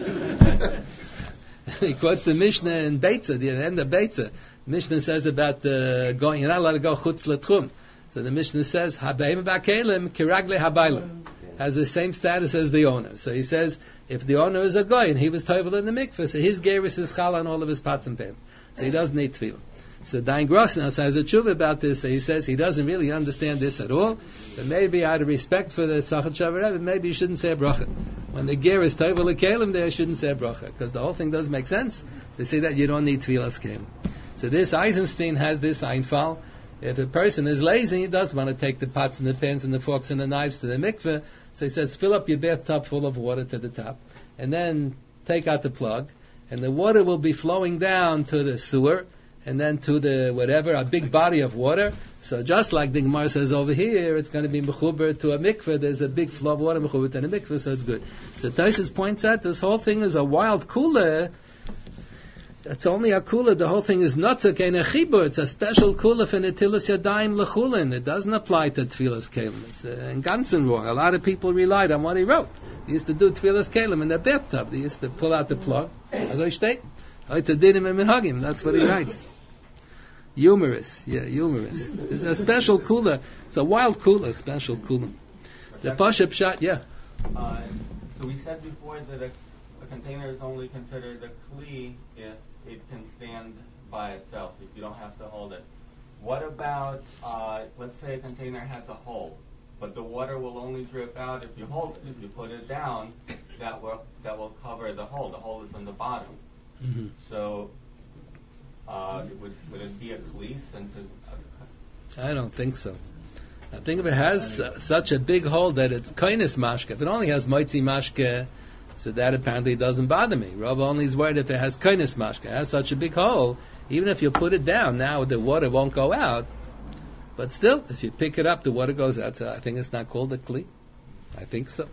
He quotes the Mishnah in Beitza, the end of Beitza. Mishnah says about going, you're not allowed to go chutz l'tchum. So the Mishnah says, habeim ba'kelim kiragle habaylim. Has the same status as the owner. So he says, if the owner is a goy and he was toivel in the mikveh, so his gerus is chal on all of his pots and pans. So he doesn't need tefillah. So Dain Grosnas has a tshuva about this. So he says he doesn't really understand this at all. But maybe out of respect for the Tzachar Shavar Rebbe, maybe you shouldn't say a bracha. When the ger is toivel l'kelim, there you shouldn't say a bracha, because the whole thing doesn't make sense. They say that you don't need tefillas kelim. So this Eisenstein has this Einfall. If a person is lazy, he does want to take the pots and the pans and the forks and the knives to the mikveh. So he says, fill up your bathtub full of water to the top, and then take out the plug, and the water will be flowing down to the sewer, and then to the whatever, a big body of water. So just like the Gemara says over here, it's going to be mechuber to a mikveh. There's a big flow of water mechuber to the mikveh, so it's good. So Tosfos points out this whole thing is a wild kula. It's only a kula. The whole thing is notzuk and a chibur. It's a special kula for netilas yadayim lechulin. It doesn't apply to tefillas kelim. It's in Gansen wrong. A lot of people relied on what he wrote. They used to do tefillas kelim in their bathtub. They used to pull out the plug. As I state, that's what he writes. Humorous, humorous. It's a special kula. It's a wild kula, special kula. The Pasha Pshat, So we said before that a container is only considered a kli if it can stand by itself, if you don't have to hold it. What about, let's say a container has a hole, but the water will only drip out if you hold it. If you put it down, that will cover the hole. The hole is on the bottom. Mm-hmm. So would it be a kli since I don't think so. I think if it has such a big hole that it's kainis mashke, if it only has moitzi mashke, so that apparently doesn't bother me. Rav only is worried if it has kainis mashke. It has such a big hole, even if you put it down, now the water won't go out. But still, if you pick it up, the water goes out. So I think it's not called a kli. I think so.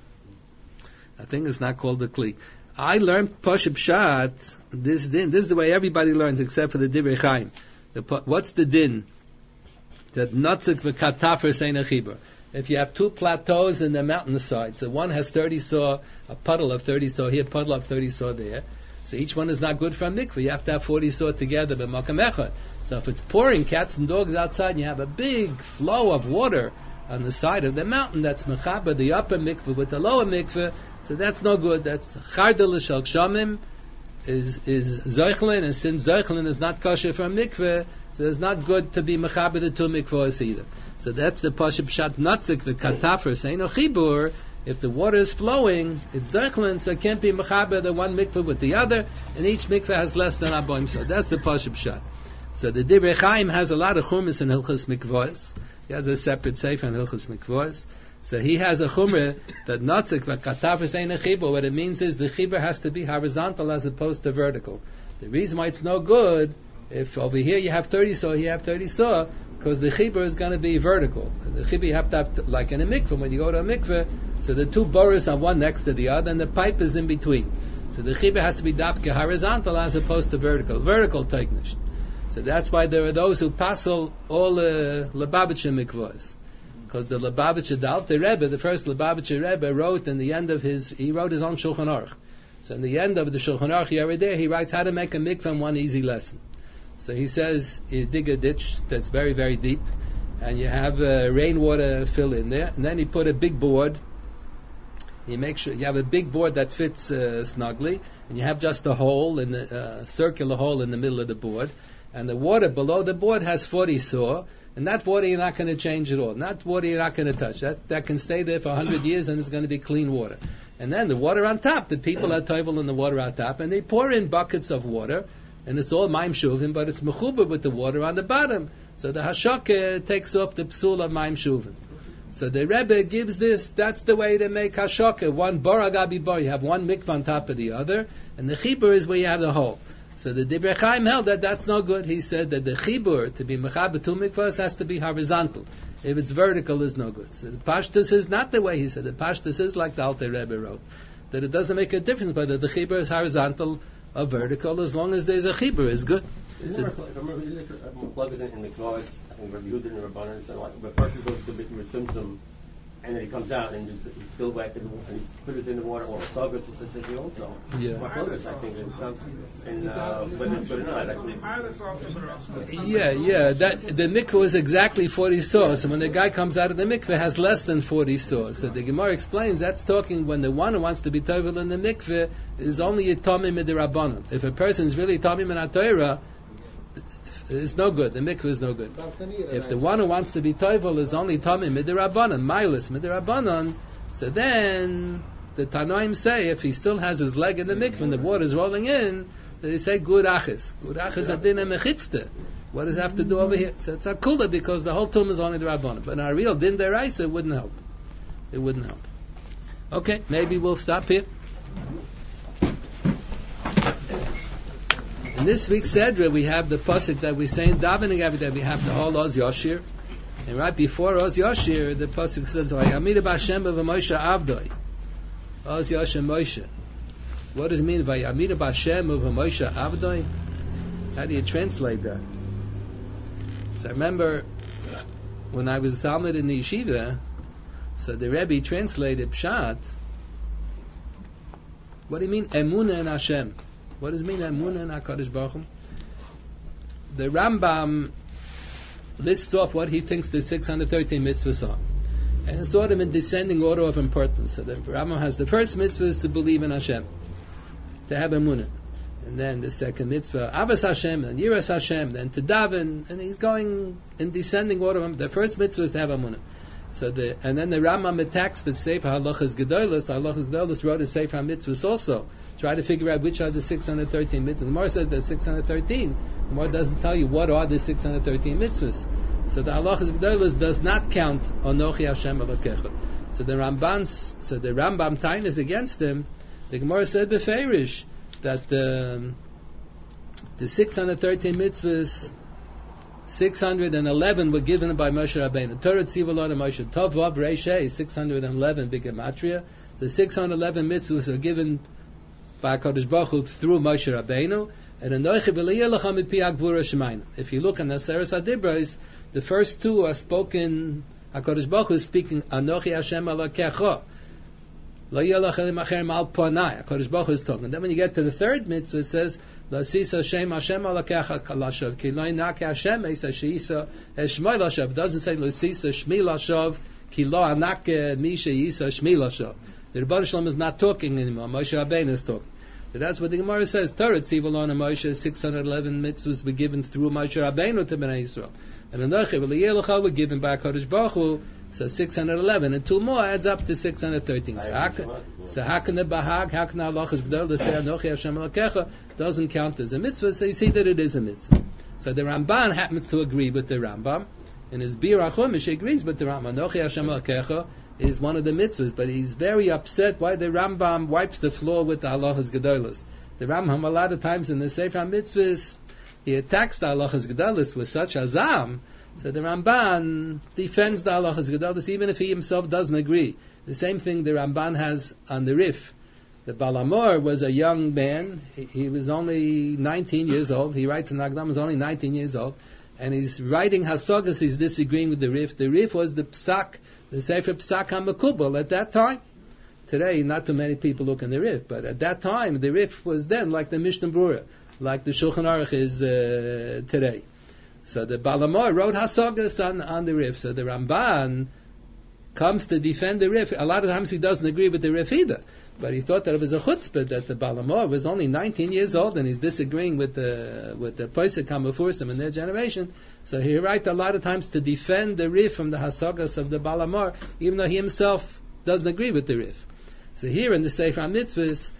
I think it's not called a kli. I learned Pasha Pshat, this din. This is the way everybody learns except for the Divrei Chaim. What's the din? That notzik v'katafer sein a chibur. If you have two plateaus in the mountainside, so one has 30 saw, a puddle of 30 saw here, puddle of 30 saw there, so each one is not good for a mikveh. You have to have 40 saw together b'makam echad. So if it's pouring cats and dogs outside, and you have a big flow of water on the side of the mountain, that's mechaber the upper mikveh with the lower mikveh, so that's no good. That's chardel l'shel kshamim, is zeichlin, and since zeichlin is not kosher for a mikveh, so it's not good to be mechaber the two mikvahs either. So that's the pasha pshat natzik the katafer seino chibur. If the water is flowing, it's zeichlin, so it can't be mechaber the one mikvah with the other, and each mikvah has less than aboim. So that's the pasha pshat. So the Divrei Chaim has a lot of chumas in Hilchos Mikvos. He has a separate sefer in Hilchos Mikvos. So he has a chumrah that natzik v'katafer seino chibur. What it means is the chibur has to be horizontal as opposed to vertical. The reason why it's no good, if over here you have 30 saw, here you have 30 saw, because the chibur is going to be vertical. The chibur you have to have, like in a mikveh, when you go to a mikveh, so the two boros are one next to the other, and the pipe is in between. So the chibur has to be dapke horizontal as opposed to vertical. Vertical teiknish. So that's why there are those who passel all Lubavitcher mikvahs. Because the Lubavitcher, the Alter Rebbe, the first Lubavitcher Rebbe, wrote in the end of he wrote his own Shulchan Aruch. So in the end of the Shulchan Aruch Yerideh, he writes how to make a mikvah in one easy lesson. So he says, you dig a ditch that's very, very deep, and you have rainwater fill in there, and then you put a big board. You make sure you have a big board that fits snugly, and you have just a hole, circular hole in the middle of the board, and the water below the board has 40 saw, and that water you're not going to change at all. That water you're not going to touch. That can stay there for 100 years, and it's going to be clean water. And then the water on top, the people are toivel in the water on top, and they pour in buckets of water, and it's all maim shuvim, but it's mechuber with the water on the bottom. So the hashakeh takes off the psul of maim shuvim. So the Rebbe gives this, that's the way to make hashakeh. One bar agabi bar, you have one mikvah on top of the other, and the chibur is where you have the hole. So the Divrei Chaim held that that's no good. He said that the chibur, to be mechaber two mikvahs, has to be horizontal. If it's vertical, is no good. So the pashtus is not the way he said. The pashtus is like the Alter Rebbe wrote, that it doesn't make a difference whether the chibur is horizontal or vertical, as long as there's a chibur, is good. If I remember, plug is in the clause, I think Rabbi Yehuda and Rabbanan said, like, if a person goes to Bit Mitzimtzum, and then he comes out and he's still wet and he put it in the water, or Sagas is specifically also. Yeah. Machlokes, I think, in some, whether it's good or not, actually. Yeah. That the mikveh is exactly 40 saws. So when the guy comes out of the mikveh, has less than 40 saws. So the Gemara explains that's talking when the one who wants to be tovel in the mikveh is only a tomim midirabbanan. If a person is really tomim in HaTorah, it's no good. The mikveh is no good. If the one who wants to be tovel is only tomim midirabbanan, milas midirabbanan, so then the Tanoim say if he still has his leg in the mikveh and the water is rolling in, they say good achis. Good achis adina mechitzte. What does it have to do over here? So it's a kula because the whole tomb is only the rabbanan. But in our real din deraisa, it wouldn't help. It wouldn't help. Okay, maybe we'll stop here. In this week's Sedra, we have the pasuk that we say in davening every day. We have the whole Oz Yoshir, and right before Oz Yoshir, the pasuk says, "Vayamida b'Hashem v'Moshe Avdoi." Oz Yoshir Moshe. What does it mean? Vayamida b'Hashem v'Moshe Avdoi. How do you translate that? So I remember when I was Talmud in the yeshiva, so the Rebbe translated Pshat. What do you mean Emunah in Hashem? What does it mean Emunah in HaKadosh Baruch Hu? The Rambam lists off what he thinks the 613 mitzvahs are. And it's sort of in descending order of importance. So the Rambam has the first mitzvah is to believe in Hashem, to have Emunah. And then the second mitzvah, Avas Hashem, and Yiras Hashem, then to daven, and he's going in descending order. The first mitzvah is to have Emunah. And then the Rambam attacks the Sefer Halachas Gedolos. The Halachas Gedolos wrote a Sefer HaMitzvahs also. Try to figure out which are the 613 mitzvahs. The Gemara says there's 613. The Gemara doesn't tell you what are the 613 mitzvahs. So the Halachas Gedolos does not count Anochi Hashem Elokecha. So the Rambam Tain is against him. The Gemara said beferish that the 613 mitzvahs, 611 were given by Moshe Rabbeinu. Torah Tzivalon and Moshe Tov Vav Reishei, 611 big gematria. The 611 mitzvahs were given by HaKadosh Baruch Hu through Moshe Rabbeinu. And Anochi v'liyelecha mipi ha'gvura shemayim. If you look in the Aseres HaDibros, the first two are spoken. HaKadosh Baruch Hu is speaking Anochi Hashem Elokecha. Lo yelech elimacher mal ponai. HaKadosh Baruch Hu is talking. And then when you get to the third mitzvah, it says L'sisa Shem Hashem Elokecha kalashav ki lo yinake Hashem eisa sheisa shmei lashav. It doesn't say L'sisa shmei lashav ki lo anake mi sheisa shmei lashav. The Rebbeinu Shalom is not talking anymore. Moshe Rabbeinu is talking. So that's what the Gemara says. Torah Tzivalon and Moshe, 611 mitzvahs were given through Moshe Rabbeinu to Bnei Yisrael. And Anochi v'liyelecha were given by HaKadosh Baruch Hu. So 611 and two more adds up to 613. So how can the Bahag, how can the Halachas Gdol say Anochi Hashem Elokecha doesn't count as a mitzvah? So you see that it is a mitzvah. So the Ramban happens to agree with the Rambam. In his Bir HaChumash he agrees with the Rambam. Anochi Hashem Elokecha is one of the mitzvahs, but he's very upset why the Rambam wipes the floor with the Halachas Gedolos. The Rambam a lot of times in the Sefer HaMitzvahs he attacks the Halachas Gedolos with such azam. So the Ramban defends the Halachas Gedolos even if he himself doesn't agree. The same thing the Ramban has on the Rif. The Balamor was a young man. He was only 19 years old. He writes in Nagdam, he was only 19 years old. And he's writing Hasagas, he's disagreeing with the Rif. The Rif was the Psak, the Sefer Psak HaMekubal at that time. Today, not too many people look in the Rif, but at that time, the Rif was then like the Mishnah Brura, like the Shulchan Aruch is today. So the Balamor wrote Hasagas on the Rif. So the Ramban comes to defend the Rif. A lot of times he doesn't agree with the Rif either. But he thought that it was a chutzpah that the Balamor was only 19 years old and he's disagreeing with the Posek HaMefursim in their generation. So he writes a lot of times to defend the Rif from the Hasagas of the Balamor, even though he himself doesn't agree with the Rif. So here in the Sefer HaMitzvahs,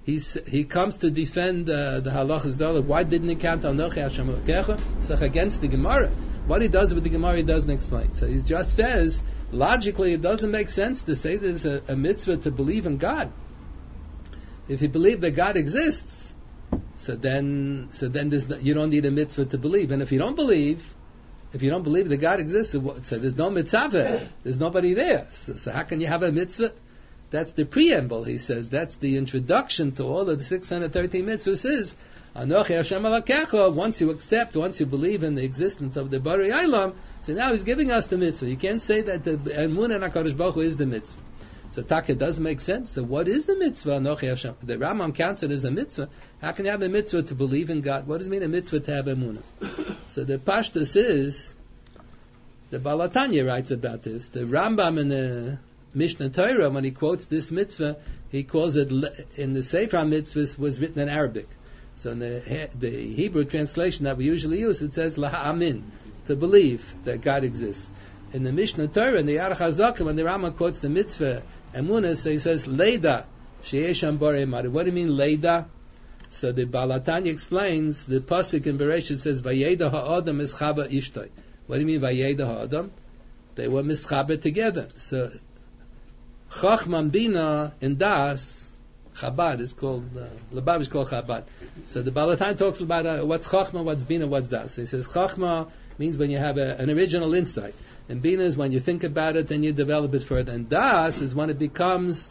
he comes to defend the Halachas Gedolos. Why didn't he count Anochi Hashem Elokecha? It's like against the Gemara. What he does with the Gemara he doesn't explain. So he just says, logically it doesn't make sense to say there's a mitzvah to believe in God. If you believe that God exists, so then you don't need a mitzvah to believe. And if you don't believe that God exists, so there's no mitzvah. There's nobody there. So how can you have a mitzvah? That's the preamble, he says. That's the introduction to all of the 613 mitzvahs is, Anochi Hashem Alakecha, once you believe in the existence of the Bari Olam, so now he's giving us the mitzvah. You can't say that the Emunah in HaKadosh Baruch Hu is the mitzvah. So Taka does make sense. So what is the mitzvah? Anochi Hashem. The Rambam counts it as a mitzvah. How can you have a mitzvah to believe in God? What does it mean a mitzvah to have Emunah? So the Pashtus is, the Baal HaTanya writes about this. The Rambam in the Mishnah Torah, when he quotes this mitzvah, he calls it, in the Sefer HaMitzvahs, was written in Arabic. So in the Hebrew translation that we usually use, it says La'amin, to believe that God exists. In the Mishnah Torah, in the Aruch HaZaken, when the Rambam quotes the mitzvah Emunah, so he says Leida She'esham Borei Mari. What do you mean Leida? So the Baal HaTanya explains, the pasuk in Bereshit says Vayeda ha'adam mischaba ishtoi. What do you mean Vayeda ha'adam? They were mischaber together. So Chachma Bina in Das, Chabad is called, Labav is called Chabad. So the Baal HaTanya talks about what's Chachma, what's Bina, what's Das. So he says Chachma means when you have an original insight. And Bina is when you think about it, then you develop it further. And Das is when it becomes,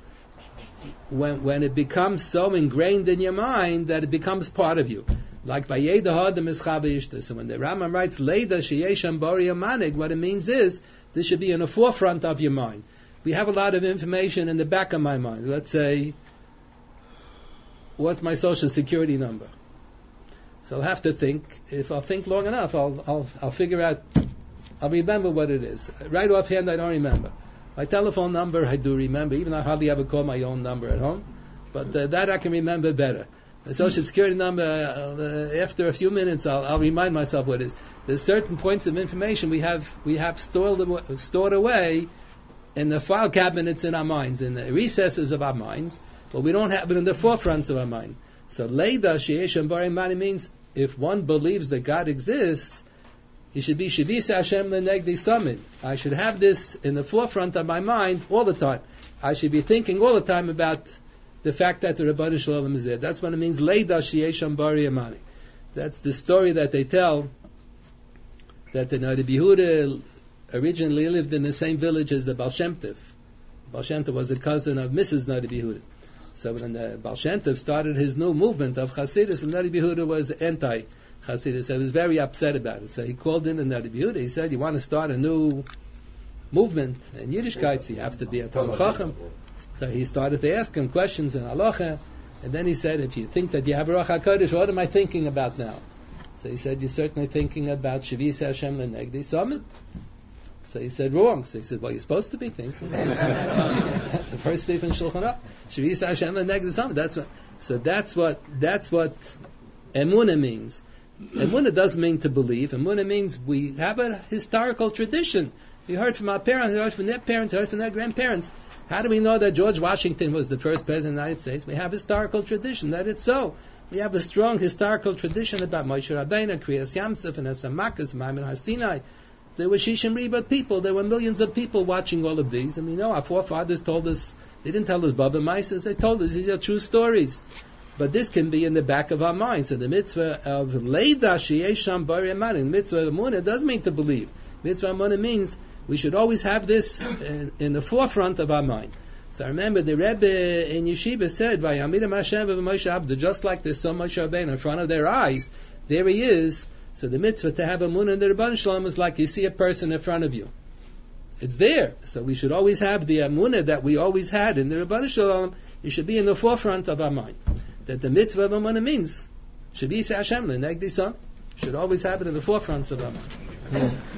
when it becomes so ingrained in your mind that it becomes part of you. Like Vayeda ha'adam mischaba ishta. So when the Rambam writes Leida sheyesham bari manig, what it means is this should be in the forefront of your mind. We have a lot of information in the back of my mind. Let's say, what's my social security number? So I'll have to think. If I'll think long enough, I'll figure out. I'll remember what it is. Right offhand, I don't remember. My telephone number, I do remember, even I hardly ever call my own number at home. But that I can remember better. The social security number, after a few minutes, I'll remind myself what it is. There's certain points of information we have stored away in the file cabinets in our minds, in the recesses of our minds, but we don't have it in the forefronts of our mind. So Leida She'esham Bari Mani means if one believes that God exists, he should be Shivisa Hashem Lenegdi Samid. I should have this in the forefront of my mind all the time. I should be thinking all the time about the fact that the Rebbeinu Shalom is there. That's what it means, Leida She'esham Bari Mani. That's the story that they tell, that the Rabbi Yehuda originally lived in the same village as the Baal Shem Tov. Baal Shem Tov was a cousin of Mrs. Rabbi Yehuda. So when the Baal Shem Tov started his new movement of Chassidus, and Rabbi Yehuda was anti-Chassidus, so he was very upset about it. So he called in and Rabbi Yehuda, he said, you want to start a new movement in Yiddishkeit, so you have to be a Talmid Chacham. So he started to ask him questions in Halacha, and then he said, if you think that you have a Ruach HaKodesh, what am I thinking about now? So he said, you're certainly thinking about Shavisa Hashem Lenegdi Samid. So he said, wrong. So he said, well, you're supposed to be thinking. The first Sefer in Shulchan Aruch, Shavisa Hashem Lenegdi Samid. That's what Emunah means. Emunah doesn't mean to believe. Emunah means we have a historical tradition. We heard from our parents, we heard from their parents, we heard from their grandparents. How do we know that George Washington was the first president of the United States? We have historical tradition that it's so. We have a strong historical tradition about Moshe Rabbeinu, Kriyas Yamsuf, and Esamakas, Maimon HaSinai. There were Shishim Riba people. There were millions of people watching all of these. And we know our forefathers told us, they didn't tell us Baba Maisas, they told us these are true stories. But this can be in the back of our minds. So the mitzvah of Leida She'esham Bari Mani, the mitzvah of Emunah does mean to believe. Mitzvah of Emunah means we should always have this in the forefront of our mind. So I remember the Rebbe in Yeshiva said, Vayamidim Hashem v'Moshe Abdu, just like there's some Moshe Rabbeinu in front of their eyes, there he is. So the mitzvah to have Emunah in the Rebbeinu Shalom is like you see a person in front of you. It's there. So we should always have the Emunah that we always had in the Rebbeinu Shalom. It should be in the forefront of our mind. That the mitzvah of Emunah means, Shavisa Hashem Lenegdi Samid, should always have it in the forefront of our mind.